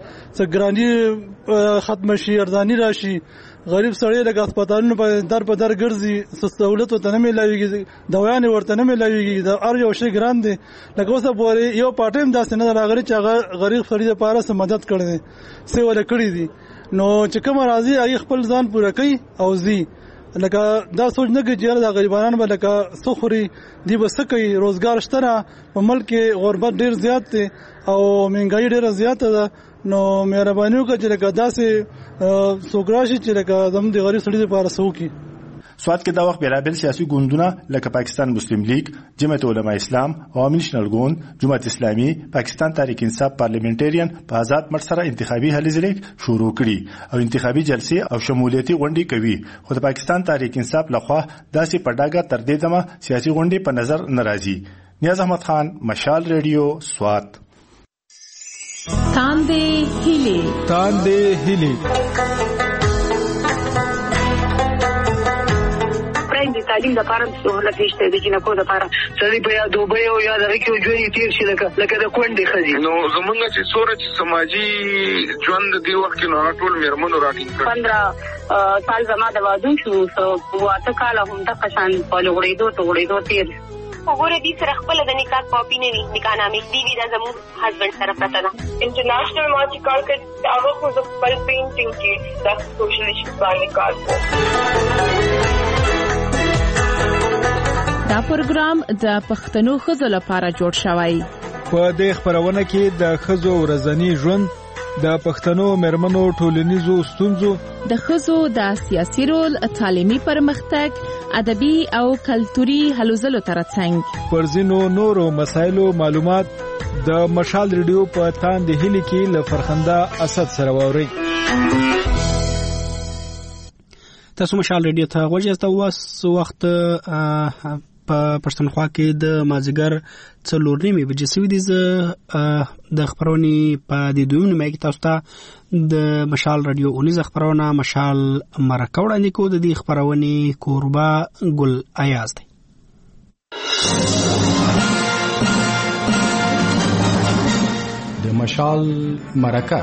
څنګه ختم شي، ارزاني راشي، غریب سړی لکه هسپتالونو په در ګرځي، سہولت ورته نه ملاويږي، دوايانې ورته نه ملاويږي، د هر یو شی ګران دي. لکه اوسه پورې یو پارټي هم داسې نه راغلي چې هغه غریب سړي لپاره څه مدد کړي دي، څه ولا کړي دي. نو چې کوم راځي هغه خپل ځان پوره کوي او زی لکه دا سوچ نه کوي چې د غریبانو به لکه سخوري دی بس کوي. روزګار شته په ملک کې، غربت ډیر زیات دی او مهنګای ډیر زیات ده. نو مهرباني وکړئ چې لکه داسې سوګراشي چې لکه زموږ د غریب سړي لپاره سوکي. سوات کې دا وخت بیلابل سیاسي ګوندونه لکه پاکستان مسلم لیگ، جمعیت علماء اسلام، عوامي نېشنل ګوند، جماعت اسلامي، پاکستان تحریک انصاف پارلیمنټریان په آزاد مټ سره انتخابي هلې ځلې شروع کړي او انتخابي جلسې او شمولیتي غونډې کوي. خو د پاکستان تحریک انصاف لخوا داسې په ډاګه تر دې دمه سیاسي غونډې په نظر نه راځي. نیاز احمد خان، مشال ریډیو، سوات. تاندې هیلې تعلیم د پاره سہولت نشته د جنکو د پاره سړي په دوبه او یا دغه کې ژوند تیر شي لکه د کونډې خزي نو زمونږ چې سورج سماجی ژوند دی وخت نو ټول میرمنو راټینګ 15 سال زما د وادو شو واته کال هم د قشان په لغړېدو تیر وګوره دې سره خپل د نکاح کاپی نه وي نکاح نامې دی وی دا زموږ هسبند سره پته ده انټرنیشنل ما چې کار کوي هغه خو د خپل پینټینګ کې د سوشل ایشوز باندې کار کوي. دا پروګرام د پښتنو ښځو لپاره جوړ شوی. په دې خبرونه کې د ښځو ورځنی ژوند، د پښتنو مېرمنو ټولنیزو ستونزو، د ښځو د سیاسي رول، تعلیمي پرمختګ، ادبي او کلتوري هلو ځلو ترڅنګ پر ځینو نورو مسایلو معلومات د مشال ریډیو په تاند هلي کې له فرخنده اسد سره ووري. تاسو مشال ریډیو ته غوږی وخت په پښتونخوا کې د مازیګر 4:30 بجې سوي دي. د خبرونې په دې دویم نیمه کې تاسو ته د مشال رادیو اونیز خبرونه مشال مرکه وړاندې کوو. د دې خبرونې کوربه ګل ایاز دی. د مشال مرکه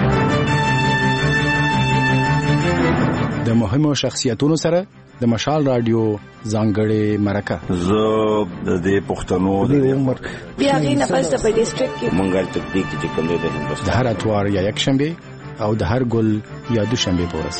د مهمو شخصیتونو سره د مشال رادیو ځانګړې مرکه. زه د دې پښتنو د عمر بیا غي نه پس په ډیسټریکټ کې مونږه تطبیق چې کوم دی د هندوستان د هر اتوار یا یک شنبه او د هر ګل یا دوشنبه پورس.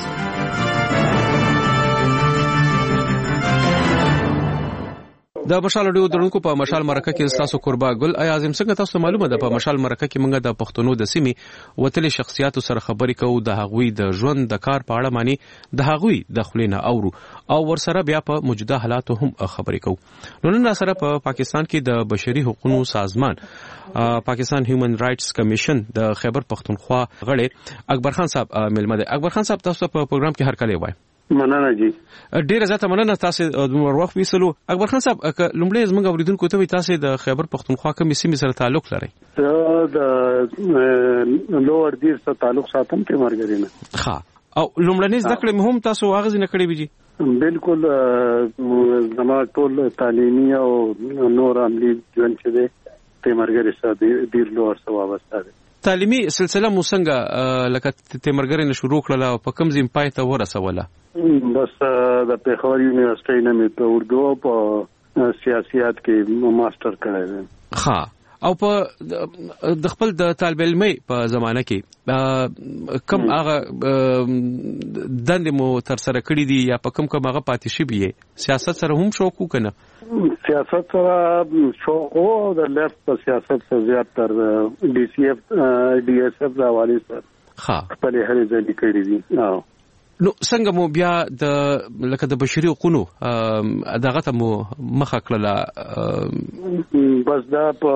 د مشال رادیو درونکو په مشال مرکه کې تاسو قربا ګل ایازم څنګه تاسو معلومه ده په مشال مرکه کې موږ د پښتنو د سیمې وتلې شخصیاتو سره خبرې کوو، د هغوی د ژوند د کار په اړه معنی د هغوی د خلینو اورو او ورسره بیا په موجوده حالاتو هم خبرې کوو. نو نن سره په پاکستان کې د بشري حقوقو سازمان پاکستان هیومن رائټس کمیشن د خیبر پختونخوا غړي اکبر خان صاحب ملمه ده. اکبر خان صاحب تاسو په پروګرام کې هر کله وای. مننه جی. ډیره زیاته مننه تاسو د وروخت ویسلو. اکبر خان صاحب لومړی زموږ اوریدونکو ته تاسو د خیبر پختونخوا کومې سیمې سره تعلق لرئ؟ د لوړ دیر سره تعلق ساتم ته مرګرینه. ها او لومړنۍ ذکر مهم تاسو واغز نه کړی ویجی؟ بالکل زما ټول تعلیمي او نور عملی ژوند چې دی ته مرګري سره ډیر لوړ سره وابسته دی. تعلیمي سلسله مو څنګه لکه تیمرګری نه شروع کړله او په کوم ځای پای ته ورسوله؟ بس د پیښور یونیورسيټي نه مې په اردو په سیاست کې ماستر کړی دی. ها او په د خپل د طالب علمي په زمانه کې کوم هغه دند مو تر سره کړی دي یا په کوم هغه پاتې شي بي سیاست سره هم شوق وکنه؟ سیاست سره شوق او د لیفت په سیاست سره زیات تر ډي سي اف ډي اس اف د حواله سره ها خپل هرې ځای کړی دي. نو څنګه مو بیا د لکه د بشري حقوقو دغه ته مو مخه کړله؟ بس دا په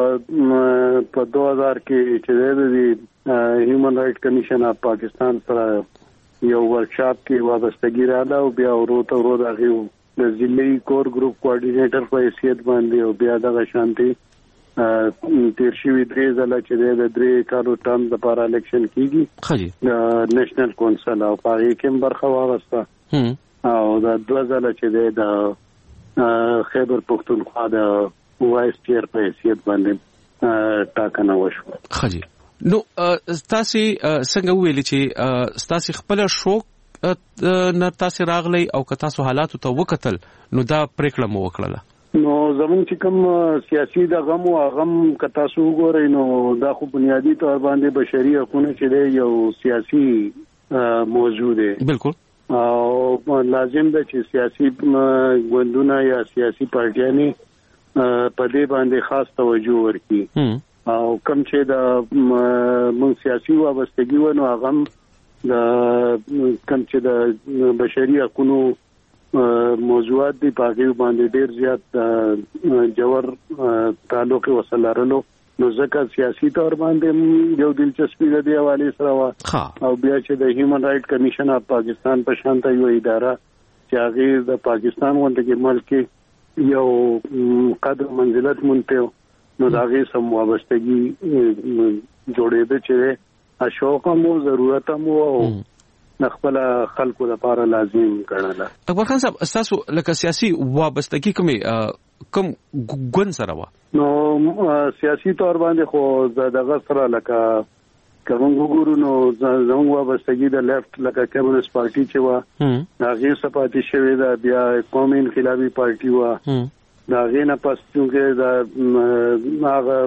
2000 کې چې د هیومن رائټ کمیشن اف پاکستان سره یو ورکشاپ کې وابستګی رااله او بیا ورو دغه د ضلعي کور ګروپ کوارډینیټر په حیثیت باندې او بیا دغه شانتي تیر شوی 3 ځله چې د 3 کالو ټرم لپاره الیکشن کیږي د نېشنل کونسل او پاره کې برخه واغسته او د 2 ځله چې د خیبر پختونخوا د وایس چیر په حیثیت باندې ټاکنه وشو. خجی نو تاسو څنګه ویل چې تاسو خپل شوق نه تاسو راغلی او که تاسو حالاتو ته وکتل نو دا پریکړه مو وکړه؟ نو زمون چې کوم سیاسي د غم او غم کتا سو ګورې نو دا خو بنیادی تور باندې بشري حقوقونه چې یو سیاسي موضوع دی. بالکل او لازم ده چې سیاسي ګوندونه یا سیاسي پارټیانې په دې باندې خاص توجه ورکړي او کوم چې د مون سیاسي وابستګي ونه هغه د کوم چې د بشري حقوقو موضوعات دی پاګیو باندې ډیر زیات جوړ تعلق وسلارلو نو ځکه سیاسي تور باندې یو دلچسپي د حواله سره وا او بیا چې د هیومن رائټ کمیشن اف پاکستان په شانته یو اداره چې هغه د پاکستان غونډه کې ملک یو قدر منزلت مونته نو داغه سم وابستګي جوړېده چې اشوق مو ضرورت مو او خپل خلکو لپاره لازم ګڼله. اکبر خان صاحب تاسو لکه سیاسي وابستګي کوم ګوند سره و؟ نو سیاسي تور باندې خو دغه سره لکه کوم وګورو نو زموږ وابستګي د لیفت لکه کمیونست پارټي چې و هغه سپاتې شوې ده، بیا قومي انقلابي پارټي و دا غینه پس چې هغه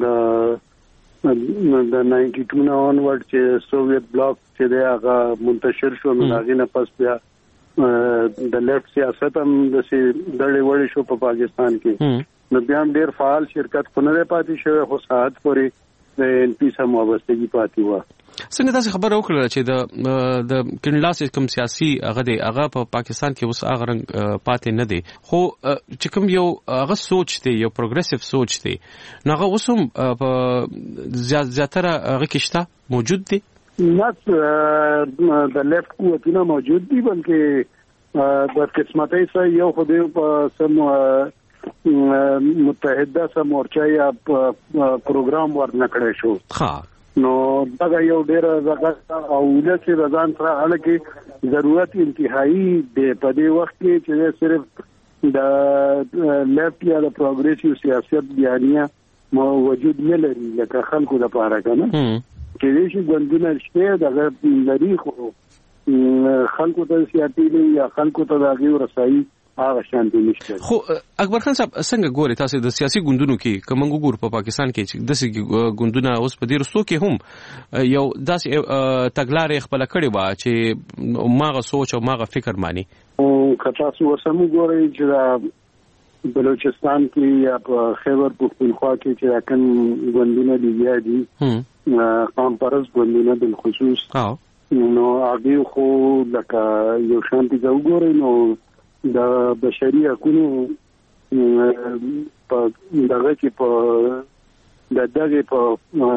د 92 نه اونورډ چې سوویت بلاک چې دی هغه منتشر شو، نو دا غینه پس بیا د لیفت سیاست هم د ډېر وړي شو په پاکستان کې، نو بیا هم ډېر فعال شرکت خو نه پاتې شوی، خو ساعت پورې د ان پی سم وابستګي پاتې و. څنګه تاسو خبر وکړه چې د کینلاس کوم سیاسي هغه په پاکستان کې اوس هغه رنګ پاتې نه دی، خو چې کوم یو هغه سوچ دی، یو پروګریسیو سوچ دی، نو هغه اوس هم په زیاتره هغه کې شته موجود دی؟ نه د لیفت قوتونه موجود دي، بلکې د قسمتۍ سره یو خو دی په سم متحده سم مورچه یا پروګرام ورنکړی شو. نو دا یو ډیر زغه او ولسی رضان سره الګي ضرورت انتهایی دی په دې وخت کې چې صرف د لیفت یا د پروګریسیو سیاست بیانیه موجود نه لري لکه خلکو لپاره کنه چې دې شي ګوندونه شته د لري خو خلکو ته سیاسي یا خلکو ته دغه رسایي هغه شان دي نشته. خو اکبر خان صاحب څنګه ګوري تاسو د سیاسي ګوندونو کې کوم ګور په پاکستان کې چې داسې ګوندونه اوس په دې رسو کې هم یو داسې تګلارې خپل کړي وا چې ماغه سوچ او ماغه فکر مانی او کتا سو سمو ګوري چې بلوچستان کې یا په خیبر پختونخوا کې چې راکن ګوندونه دي قام پرست ګوندونه بل خصوص نو هغه خو لکه یو شانتي وګوري نو د بشري حقوقو په دغه کې په دغه په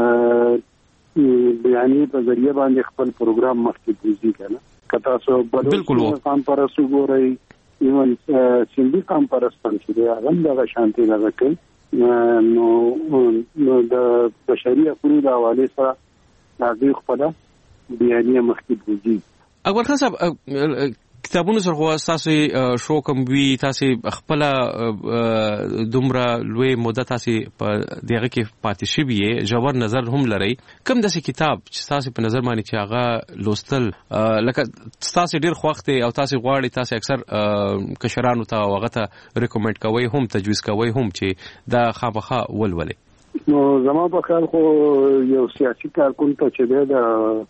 بیانې په ذریعہ باندې خپل پروګرام مخکې بوزي کنه کتا سو بالکل قام پرستو ګوري ایون سیندي قام پرستان چې هغه دغه شانتي دغه کوي نو د بشري حقوقو د حواله سره هغه خپل بیانې مخکې بوزي. اکبر خان صاحب کتابونو سره خو تاسو شو کوم وی تاسو خپل دومره لوی مدت تاسو په دغه کې پاتې شوی جوړ نظر هم لري، کوم داسې کتاب چې تاسو په نظر باندې چې هغه لوستل لکه تاسو ډیر خوښ او تاسو غواړئ تاسو اکثر کشرانو ته هغه ته ریکمند کوي هم تجویز کوي هم چې دا خامخا ولولي؟ نو زما په خیال خو یو سیاسي کارکون ته چې دا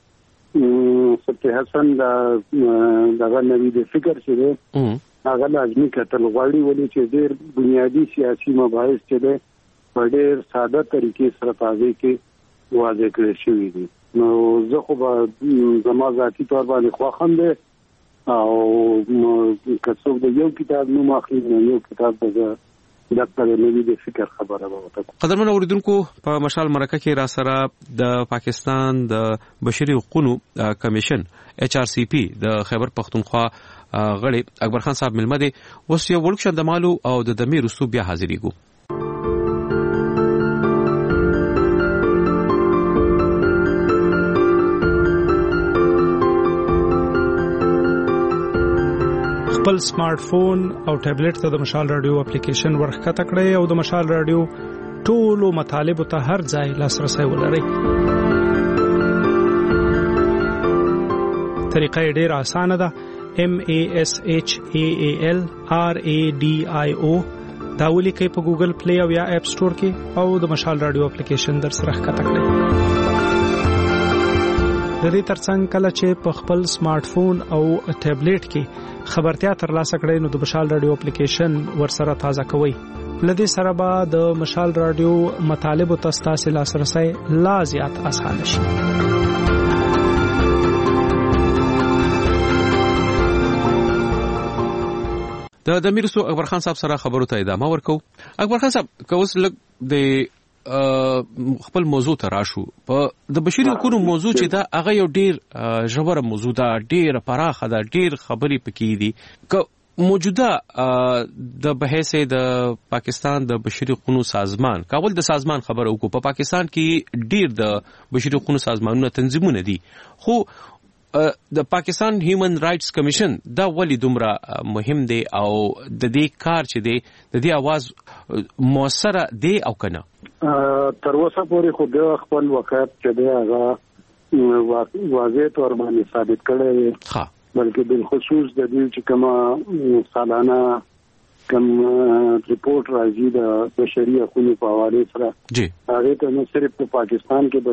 سبت حسن دغه نوی د فکر چې دی هغه لازمي کتل غواړي ولې چې ډېر بنیادی سیاسي مباحث چې دی په ډېر ساده طریقې سره پاږي کې واضح کړی شوی دي. نو زه خو به زما ذاتي تور باندې خواخم دی او که څوک د یو کتاب نوم اخلي نو یو کتاب د دغه نوی د فکر خبره به وته. قدرمن اوریدونکو په مشال مرکه کې را سره د پاکستان د بشري حقوقو کمیشن HRCP د خیبر پختونخوا غړي اکبر خان صاحب ملمه دي اوس یو ورکشن د مالو او د دمیر رسو بیا حاضرېګو. خپل سمارټ فون او ټابلیټ ته د مشال رادیو اپلیکیشن ورخکته کړئ او د مشال رادیو ټولو مطالبو ته هر ځای لاسرسي ولرئ. طریقه ډېره اسانه ده. MASHAAL RADIO دا ولیکئ په ګوګل پلی او یا اپ سٹور کې او د مشال رادیو اپلیکیشن در سره ښکته کړئ. د دې ترڅنګ کله چې په خپل سمارټ فون او ټابلیټ کې خبرتیا ترلاسه کړئ نو د مشال رادیو اپلیکیشن ورسره تازه کوئ. لدې سره به د مشال رادیو مطالب او تاسو لاسرسي لا زیات اسانه شي. د میرسو اکبر خان صاحب سره خبرو ته ادامه ورکو. اکبر خان صاحب کوس لګ د خپل موضوع ته راشو. په د بشري حقوقو موضوع چې دا هغه یو ډیر ژوره موضوع ده، ډیر پراخه ده، ډیر خبرې پکې دي. که موجوده د بحث د پاکستان د بشري حقوقو سازمان کابل د سازمان خبره وکړو، په پاکستان کې ډیر د بشري حقوقو سازمانونو تنظیمونه دي، خو د پاکستان هیومن رائټس کمیشن دا ولی دومره مهم دی او د دې کار چې دی د دې आवाज موثره دی او کنه؟ تر اوسه پورې خو د خپل وقایت چې دی هغه واضح تور باندې ثابت کړی دی، بلکې بالخصوص د دې چې کومه سالانه کوم ریپورت راځي د بشري حقوقو په حواله سره هغه ته نه صرف په پاکستان کې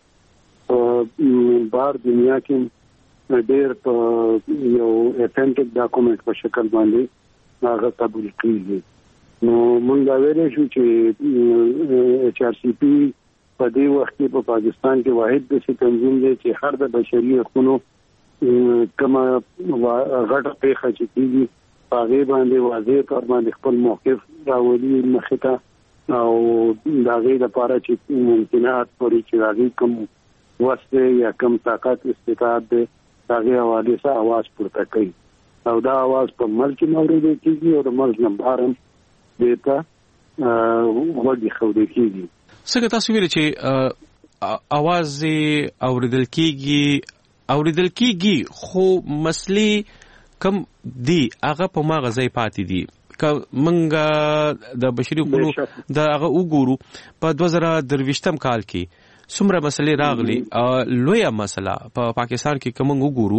بلکې بهر دنیا کې ډېر په یو اتنټیک ډاکومنټ په شکل باندې هغه قبول کیږي. نو موږ دا ویل شو چې HRCP په دې وخت کې په پاکستان کې واحد د تنظیم دی چې هر د بشري حقوقو کما غټه پیښه چې کیږي هغه باندې واضح تور باندې خپل موقف راوړي مخته او دا غي د لپاره چې ممکنات پوری چې راځي کوم وسته یا کوم طاقت استطاعت دی هغه حواله سره आवाज پورته کوي او دا आवाज په ملک مورید کیږي او د ملک نمبرم دیتا وګړي خو دې کیږي. څنګه تاسو ویل چې आवाज اوریدل کیږي خو مسلې کم دی هغه په ما غځای پاتې دي که منګه د بشري حقوقو د هغه وګورو په 2023 کال کې څومره مسلې راغلي لویه مسله په پاکستان کې کوم وګورو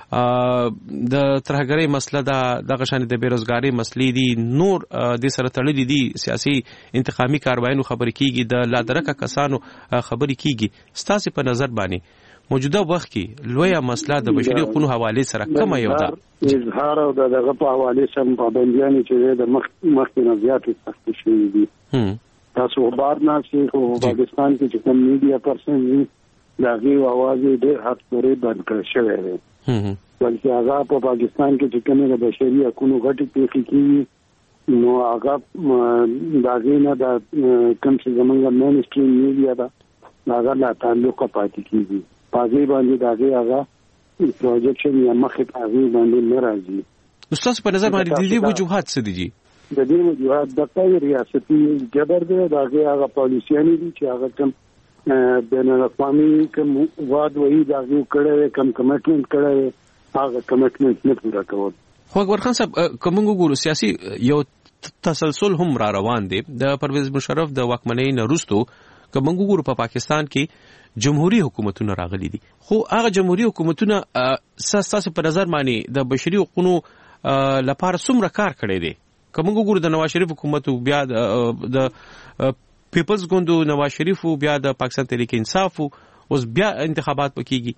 د ترهګرۍ مسله د غشان د بیروزګاری مسلې دي نور د سره تړلې دي سیاسي انتقامي کاروایانو خبرې کیږي د لادرکه کسانو خبرې کیږي ستاسو په نظر باندې موجوده وخت کې لویه مسله د بشري حقوقو حواله سره کوم یو ده؟ اظهار او دغه په حواله سره پابندیان چې د مخکې نه زیات سخت شوي دي. تاسو بار نه چې په پاکستان کې چې کوم میډیا پرسن دي دغه आवाज ډېر حد پورې بند کړی شوی دی، بلکې هغه په پاکستان کې چې کومه د بشري حقوقو غټي پیښې کیږي نو هغه دغه نه د کوم چې زمونږ مین سټریم میډیا ده هغه لا تعلق پاتې کیږي پاګې باندې داګه هغه پروجیکشن یا مخه پاګې باندې ناراضي. استاد په نظر باندې د دې وجوهات څه دي؟ د دې وجوهات د پای ریاستي جبر دی داګه هغه پالیسياني دي چې هغه کوم بین الاقوامي کوم وعده وی داګه کړه کوم کمټمنټ کړه هغه کمټمنټ نه پوره کول. خو اکبر خان صاحب کوم وګورو سیاسي یو تسلسل هم را روان دی د پرویز مشرف د واکمنۍ نه وروسته کوم وګورو په پاکستان کې جمهوریت حکومتونه راغلي دي خو هغه جمهوریت حکومتونه ساساسه په نظر باندې د بشري حقوقو لپاره څومره کار کړی دی؟ کوم وګورو د نواز شریف حکومت بیا د پیپلز ګوند نواز شریف بیا د پاکستان تحریک انصاف اوس بیا انتخابات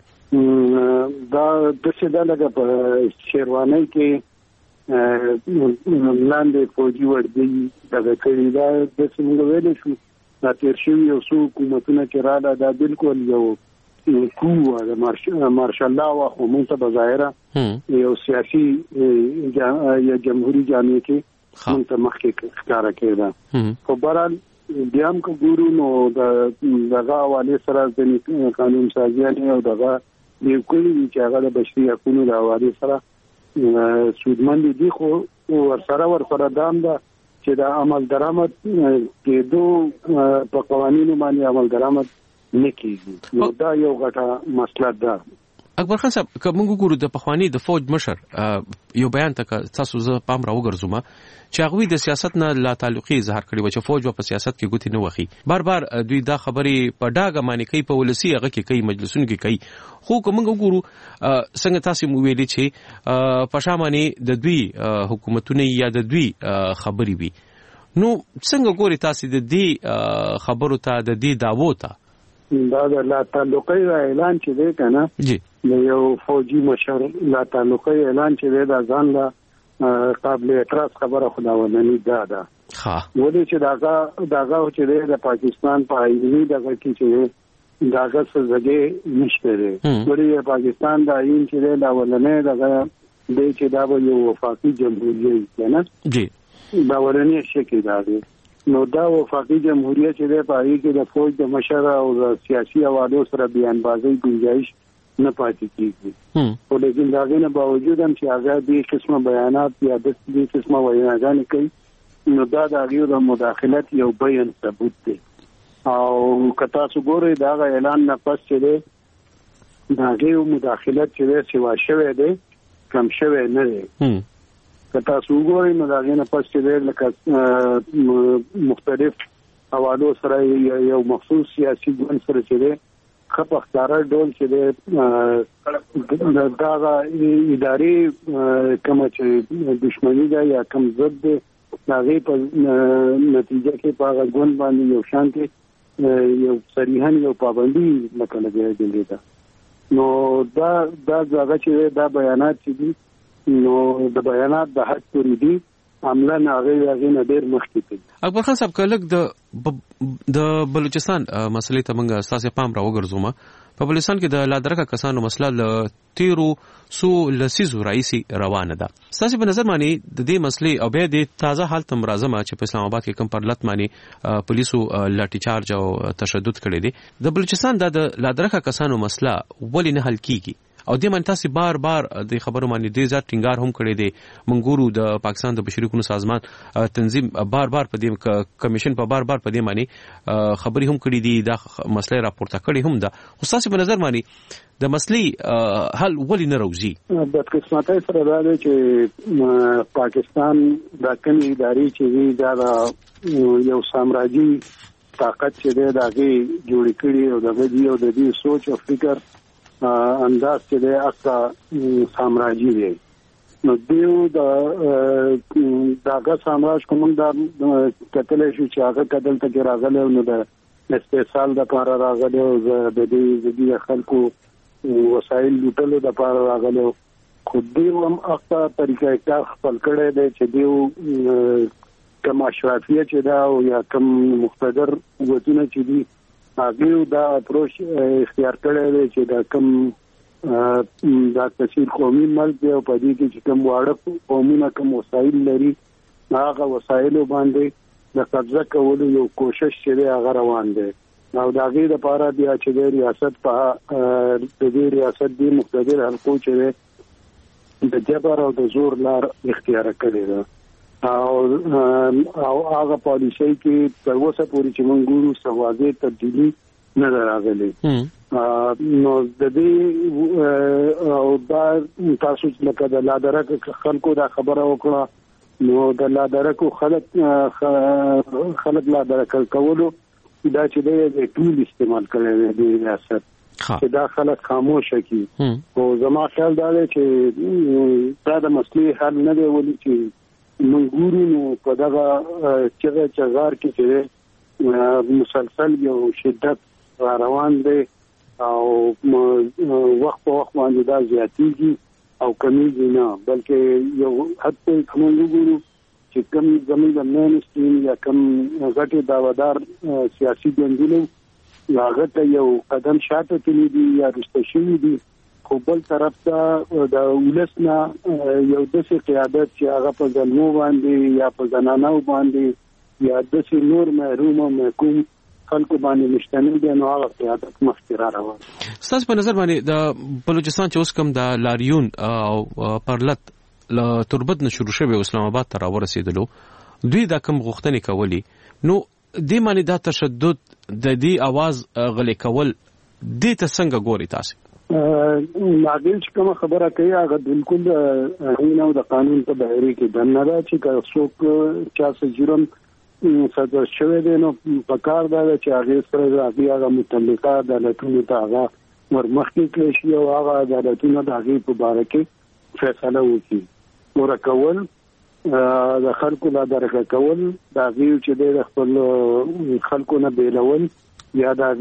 وکړي دا د څه د لګه په شیروانی کې لاندې فوجي ورډي د کړي دا د څنګه ویل شو دا تیر شوی یو څو حکومتونه چې رااله دا بالکل یو کوه د مارشال لا واخو مونږ ته بظاهره یو سیاسي یا جمهوریت جامعه کې مونږ ته مخکې ښکارا کېده. خو بهرحال بیا هم که ګورو نو دغه حواله سره د قانون سازیانې او دغه یو کلی چې هغه د بشري حقوقو د حواله سره سودمن دي خو ورسره دام ده چې د عمل درآمد کېدو په قوانینو باندې عمل درآمد نه کیږي نو دا یو غټه مسله ده. اکبر خان صاحب کوم وګورو د پخوانی د فوج مشر یو بیان تاسو زه پام را وګرځوم چې هغه د سیاست نه لا تعلقي اظهار کړی و چې فوج په سیاست کې ګوتې نه وخی بار دوی دا خبرې په ډاګه معنی کوي په ولسی هغه کې کوي مجلسونو کې کوي خو کوم وګورو څنګه تاسو مو ویلي چې پښامانی د دوی حکومتونه یا د دوی خبرې وي نو څنګه ګوري تاسو د دې خبرو ته د دې داوو ته دا د لا تعلقي اعلان چې دی کنه جی یو فوجي مشر لا تعلقي اعلان چې دی دا ځان لا قابل اعتراض خبره خداوندنی ده ولې چې داغه چې دی د پاکستان په آئینی دغه کې چې داغه څه ځای نشته دی ولې پاکستان د آئین چې دی دا ولنه دغه د چې دا یو وفاقي جمهوریت دی نه جی دا ولنه شي دی نو دا وفاقي جمهوریت چې د پای کې د فوج د مشر او د سیاسي حوالو سره بیان بازی گنجائش نه پاتې کیږي خو لیکن دا غینه باوجود هم چې آزادي قسمه بیانات یا د دې قسمه ویناګانې کوي نو دا د غیو د مداخلت یو بیان ثبوت دی او کتا څو ګوري دا اعلان نه پس چې داغه مداخلت چې سیوا شوه دی کم شوه نه دی که تاسو وګورئ نو داغه نه پس چې لکه مختلف حوالو سره یو مخصوص سیاسي ګوند سره چې خپختاره ډول چې دا اداري کوم چې دښمنی ده یا کوم ضد ده هغه په نتیجه کې په ګوند باندې یو شانتي یو صریحاً یو پابندي لکه لګیدل ده نو دا ځکه چې دا بیانات چې دي نو د بیانات د حق پوری دي عملا هغه نه ډیر مخکې دي. اکبر خان صاحب کلک د بلوچستان مسلې ته موږ اساسي پام راوګرځوم. په بلوچستان کې د لادرکه کسانو مسله ل تیرو سو لسیزو رئیسي روانه ده. اساسي په نظر مانی د دې مسلې او به د تازه حالت مرزمه چې په اسلام آباد کې کوم پرلط مانی پولیسو لاټي چارج او تشدد کړی دي د بلوچستان د لادرکه کسانو مسله ولې نه حل کیږي او د منتاسي بار د خبرو باندې د ځات ټینګار هم کړی دی منګورو د پاکستان د بشري حقوقو سازمان تنظیم بار په دې کمیشن په بار په دې باندې خبري هم کړی دي دا مسله راپورته کړی هم ده خو تاسو په نظر باندې د مسلې حل ولې نه راوځي؟ د قسمتای سره دا چې پاکستان د کومې ادارې چې دا یو سامراجي طاقت چې دا غي جوړ کړي او د دې سوچ او فکر انداز چې د اقا سامراجي دی نو دیو داغه سامراج کوم دا کتل شو چې هغه کتل ته راغله نو د استثال د لپاره راغله او د دې خلکو وسایل لټلو د لپاره راغله خو دیو هم اقا طریقې کار خپل کړی دی چې دیو کم اشرافیه چې دا او یا کم مقتدر قوتونه چې دي هغه دا اپروچ اختیار کړی دی چې دا کم دا تشکیل قومي ملک دی او په دې کې چې کوم واړه قومونه کوم وسایل لري هغه وسایل باندې د قبضه کولو یو کوشش چې هغه روان دی او دا غي د لپاره بیا چې د ریاست په د دې ریاست دی مقتدر حلقو چې د جبر او د زور لار اختیار کړی دی او هغه پالیسي کې تر اوسه پورې چې موږ ګورو سوازه تبدیلی نه راغلي نو د دې او دا تاسو لکه د لادرکه خلکو دا خبره وکړه نو د لادرکه خلک لادرکه کولو دا چې د ټول استعمال کړي د ریاست چې دا خلک خاموش کی او زما خیال دا چې دا د مسلې حل نه دی ولې چې منګورو نو په دغه چغار کې چې مسلسل یو شدت روان دی او وخت په وخت باندې دا زیاتېږي او کمیږي نه بلکې یو حد ته کوم وګورو چې کوم زموږ د مینستریم یا کوم غټي داوادار سیاسي ګوندونه هغه ته یو قدم شاته تللی دي یا رسته شوي دي خو بل طرف ته د ولسنا یو داسې قیادت چې هغه په ځلمو باندې یا په زنانو باندې یا داسې نور محروم او محکوم خلکو باندې مشتمل دي نو هغه قیادت مخکې را روان. ستاسو په نظر باندې د بلوچستان چې اوس کوم د لاریون او پرلط له تربت نه شروع شوی اسلام آباد ته راورسېدلو دوی دا کوم غوښتنې کولی نو دې معنی دا تشدد د دې आवाज غلې کول دې ته څنګه ګوري تاسو؟ ناګل چې کوم خبره کوي هغه بالکل هینه د قانون په دایره کې دنه ده چې څوک چا څه جرم سزا شوی دی نو په کار دا چې هغه سره هغه متعلقه عدالتونو ته هغه ورمخکې کړي شي او هغه عدالتونو د هغه په اړه کې فیصله وکړي ورکول د خلکو لا درکه کول دا غوښ چې د خپل خلکو نه بیلول یا دا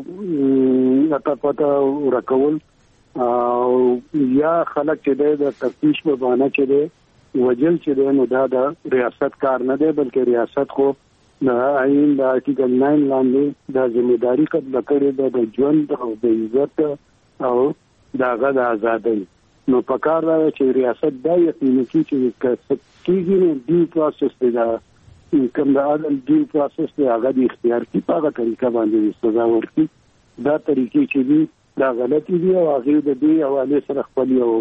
غوښ اته پته ورکول او یا خلک چې د تفتیش په باندې چې د وجل چې نو دا د ریاست کار نه دی بلکې ریاست خو د آئین د آرټیکل 9 لاندې د ځمېداري قبل کړې د ژوند او د عزت او د آزادۍ نو پکار دا چې ریاست دا یقیني چې کیږي نو دی پروسس دی کوم د عدل دی پروسس دی هغه د اختیار کی په هغه طریقه باندې سزا ورکړي دا طریقې چې دي دا غلطي دي او هغه د دې حواله سره خپل یو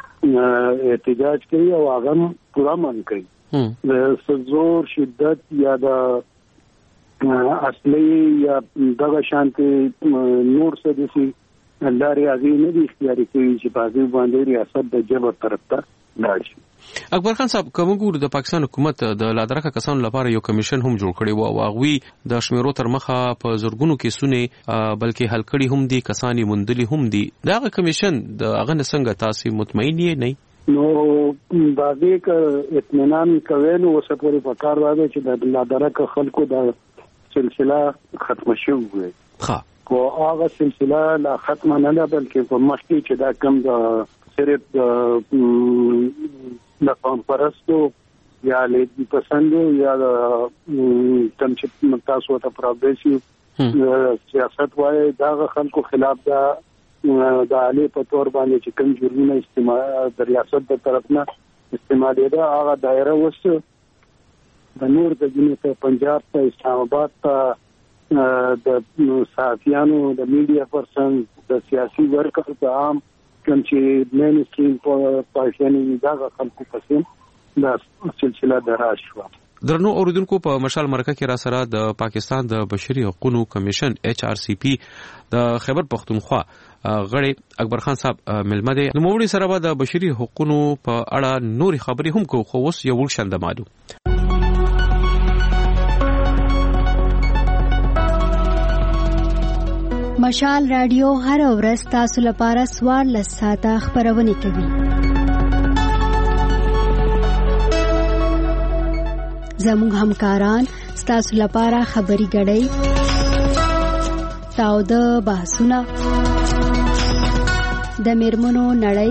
احتجاج کوي او هغه پورا من کوي د زور شدت یا د اصلي یا دغه شانتي نور څه دي لارې هغه نه دي اختیاري کوي چې په هغه باندې ریاست د جبر طرف ته لاړ شي. اکبر خان صاحب کوم ګور د پاکستان حکومت د لادرکه کسانو لپاره یو کمیشن هم جوړ کړی و او هغه د شمیرو تر مخه په زورګونو کې سونه بلکې حل کړي هم دي کسانی مندلي هم دي. دا کمیشن د هغه څنګه تاسو مطمئن یې نه؟ نو دا دې ک اطمینان کوي نو اوس پورې په کار راځي چې د لادرکه خلکو د سلسله ختم شوه. ها او هغه سلسله لا ختم نه ده بلکې په مخکې چې دا کم د صرف د کانفرنسو یا لیدي پسندو یا کم چې تاسو ته پروګریسیو سیاست وایي دا خلکو خلاف دا د عالی په تور باندې چې کوم جرمونه استعمال د ریاست د طرف نه استعمال دا هغه دایره وسه د نور د جنوب پنجاب ته اسلام آباد ته د صحافیانو د میډیا پرسن د سیاسي ورکر ته عام کوم چې مین سټریم پارټیانو دا خلکو پسې دا سلسله دراز شو. درنو اوریدونکو په مشال مرکه کې را سره د پاکستان د بشري حقوقو کمیشن HRCP د خیبر پختونخوا غړي اکبر خان صاحب ملمه دي. نو موږ سره به د بشري حقوقو په اړه نوري خبرې هم کوو خو اوس یو شند مالو. مشال رادیو هر ورځ تاسو لپاره 14 ساعته خبرونه کوي. زموږ همکاران تاسو لپاره خبري غړي تاوده بحثونه د میرمنو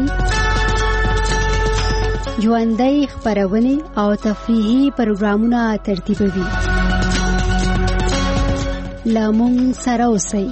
نړۍ ژوندۍ خبرونه او تفریحي پروګرامونه ترتیبوي. لامون سره اوسئ.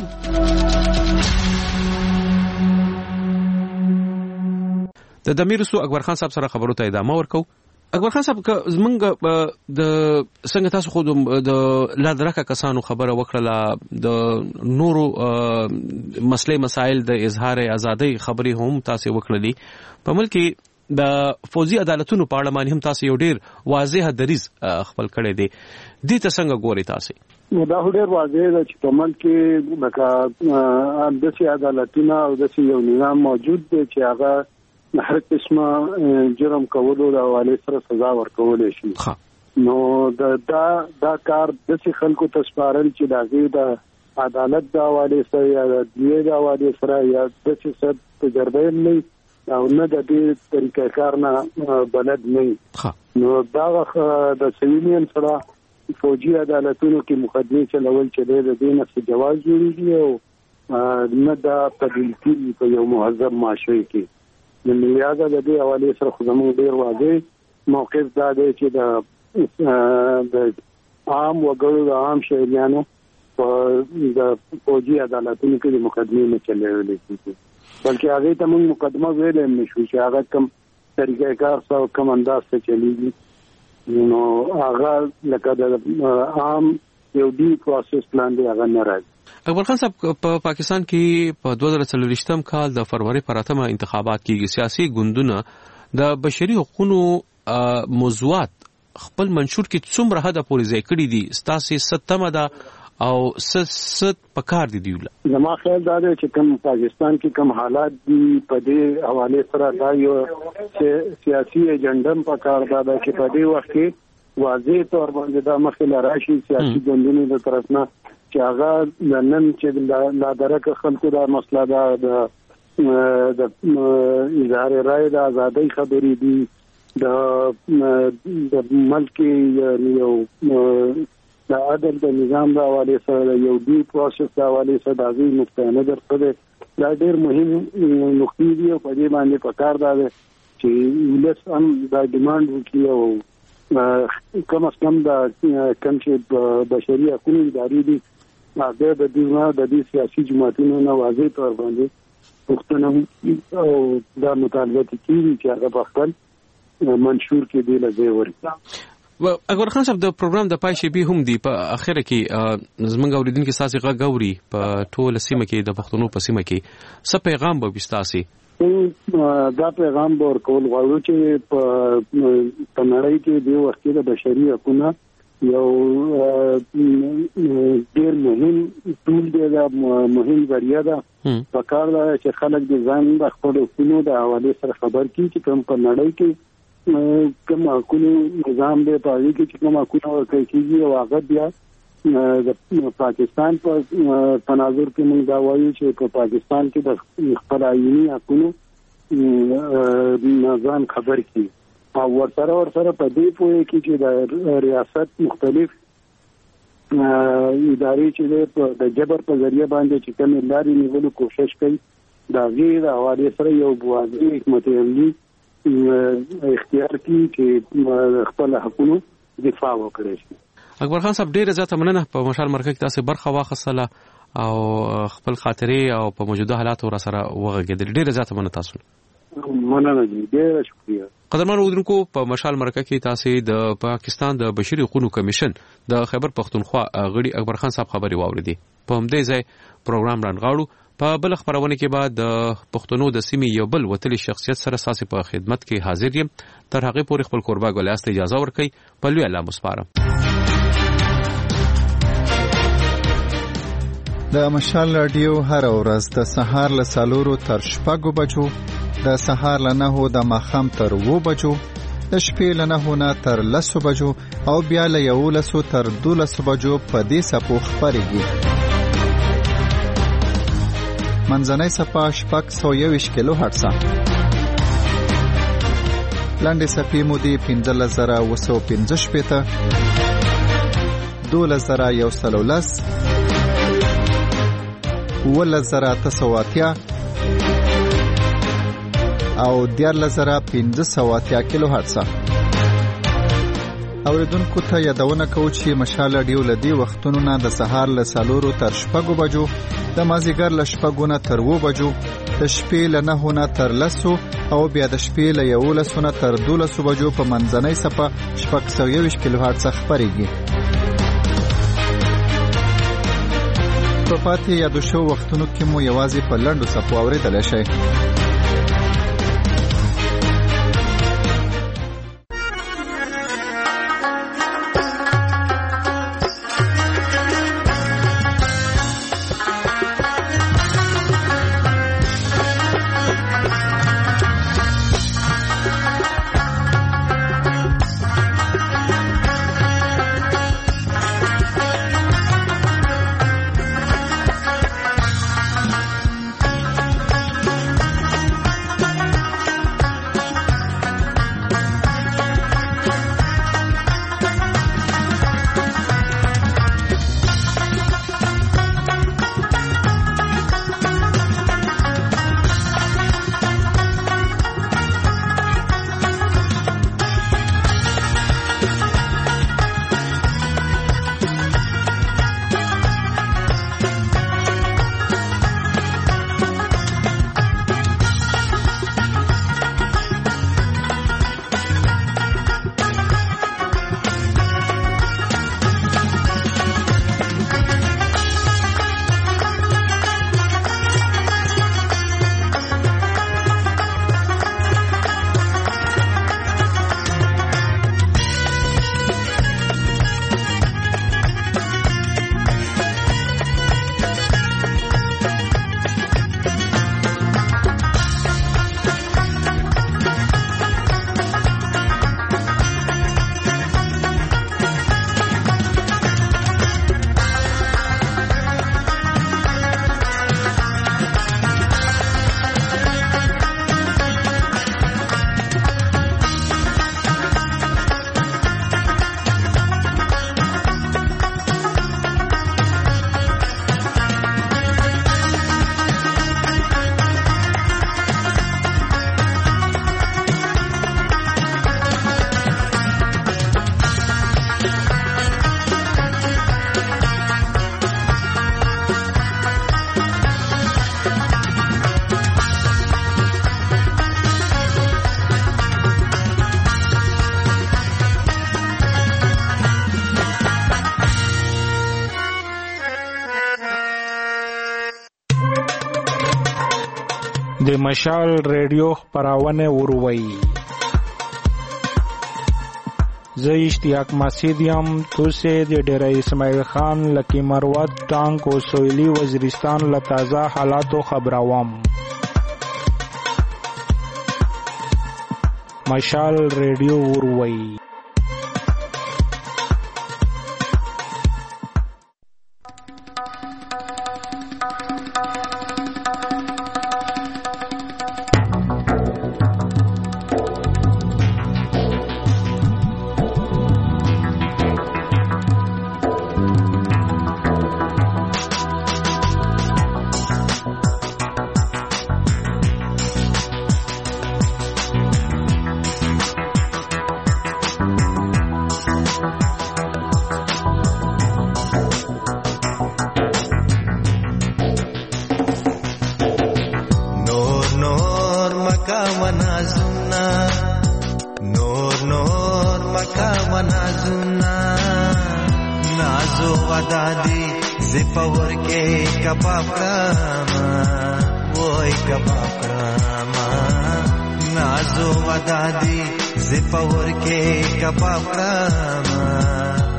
د دمیرسو اکبر خان صاحب سره خبرو ته ادامه ورکو. اکبر خان صاحب زمونږ د څنګه تاسو خو د لادرکه کسانو خبره وکړه د نورو مسلې مسائل د اظهار ازادۍ خبرې هم تاسو وکړلې په ملک د فوزي عدالتونو په اړه باندې هم تاسو یو ډیر واضح دریز خپل کړی دی. دې ته څنګه ګوري تاسو؟ نو دا ډیر واضح دی چې په ملک کې لکه د عدالتونو او د یو نظام موجود دی چې هغه هر قسمه جرم کولو د حواله سره سزا ورکول شي. نو دا کار د خلکو ته سپارل چې د عدالت د حواله سره یا د دیه د حواله سره یا د څه تجربه نه او نه د دې طریقې کار نه بلد نه. نو دا د سویلین سره فوجي عدالتونو کې مقدمه چلول چې د دې نه جواز جوړیږي او نه د تبلیغي په یو مهذب معاشره کې د لہذا د دې حواله سره خو زموږ ډیر واضح موقف دا دی چې د عام وګړو د عام شهریانو په د فوجي عدالتونو کې مقدمه نه چلولې کیږي بلکې هغه ته موږ مقدمه ویلې نشو چې هغه کوم طریقې کار سره کوم انداز ته چلیږي. نو هغه لکه د عام یو دی پروسس پلان دی هغه نه راځي. اکبر خان صاحب په پاکستان کې په 2023م کال د فروری پر 8 انتخابات کېږي. سیاسي ګوندونه د بشري حقوقو موضوعات خپل منشور کې څومره حد پورې ځای کړی دي ستاسو ستمه ده او ست پکار دي دیوله؟ زما خیال دا دی چې کوم پاکستان کې کوم حالات دي په دې حواله سره دا یو سیاسي ایجنډا پکار دا چې په دې وخت کې واضح تور باندې دا مخله راشي سیاسي ګوندونو د طرف نه چې هغه نن چې لا درکه خلکو دا مسله دا د اظهار رائے د ازادۍ خبرې دي د ملک یو د عدل د نظام د حواله سره یو دی پروسس د حواله سره د غي نقطه نظر څه دا ډېر مهم نقطې دي او په دې باندې پکار دا چې ولس هم دا ډیماند وکړي او کم از کم دا کم چې بشري حقوقو ادارې دي هغه د دې سیاسي جماعتونو نه واضح تور باندې پښتنه او دا مطالبه کوي چې هغه په خپل منشور کې دی لږه ورته. اکبر خان صاحب د پروګرام د پای شی هم دی په اخر کې زمونږ اوریدونکو ساسي غوړي په ټول سیمه کې د پښتنو په سیمه کې څه پیغام به وستاسي؟ دا پیغام ورکول غواړو چې په نړۍ کې د وخت د بشري حقوقو یو ډېر مهم ټول دی دا مهم ذریعہ ده پکار ده چې خلک د ځان د خپل حقوقو د حواله سره خبر کړي چې کوم په نړۍ کې کوم حقوقو نظام دی په هغه کې چې کوم حقوقو ورکړي کیږي او هغه بیا د پاکستان په تناظر کې موږ دا وایو چې په پاکستان کې د خپل آئینی حقوقو نظام خبر کړي او ورسره په دې پوهه کې چې د ریاست مختلف ادارې چې د جبر په ذریعہ باندې چې کوم لارې نیولو کوشش کوي دا غیر حواله سره یو بوازي حکمت عملی اختیار کړي چې خپل حقوقو دفاع وکړي. اکبر خان صاحب ډیره زیاته مننه په مشال مرکه کې تاسو برخه واخصله او خپل خاطرې او په موجوده حالاتو را سره وغږیدل. ډیره زیاته مننه تاسو. مننه دي، ډیره شکریہ. قدرمن اودونکو په مشال مرکه کې تاسو د پاکستان د بشري حقوقو کمیشن د خیبر پختونخوا غړي اکبر خان صاحب خبري واوریدي. په همدې ځای پروګرام رانغاړو. په بل خبرونه کې بعد د پښتنو د سیمې یو بل وتلی شخصیت سره ساسي په خدمت کې حاضر یم. تر هغه پورې خپل قربا ګولیاست اجازه ورکړئ. په لوی الله مسپارم. د مشال رادیو هر ورځ د سهار له 4 تر 6 بجو، د سهار له 9 د ماښام تر 2 بجو، د شپې له 9 نه تر 10 بجو او بیا له 11 تر 12 بجو په دې سپو خبرېږي. منځنۍ سپه 621 کیلو هرتز، لاندې سپې مودې 15115، 12110، 11980 او 14580 کیلو هرتز. اوریدونکو ته یادونه کوو چې مشال رادیو لدی وختونو نه د سهار له 4 تر 6 بجو، د مازیګر له 6 نه تر 2 بجو، د شپې له 9 نه تر 10 او بیا د شپې له 11 نه تر 12 بجو په منځنۍ سپه 621 کیلو هرتز خبرېږي. په پاتې یادو شو وختونو کې مو یوازې په لنډو صفو اورېدلی شئ. د مشال ریډیو خبرونه وروي. زه اشتیاق مسعود یم. توسه د ډیره اسماعیل خان لکی مروت ټانک او سویلی وزیرستان له تازه حالاتو خبروم. مشال ریډیو وروي.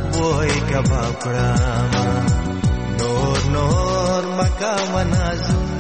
نور مکا منازم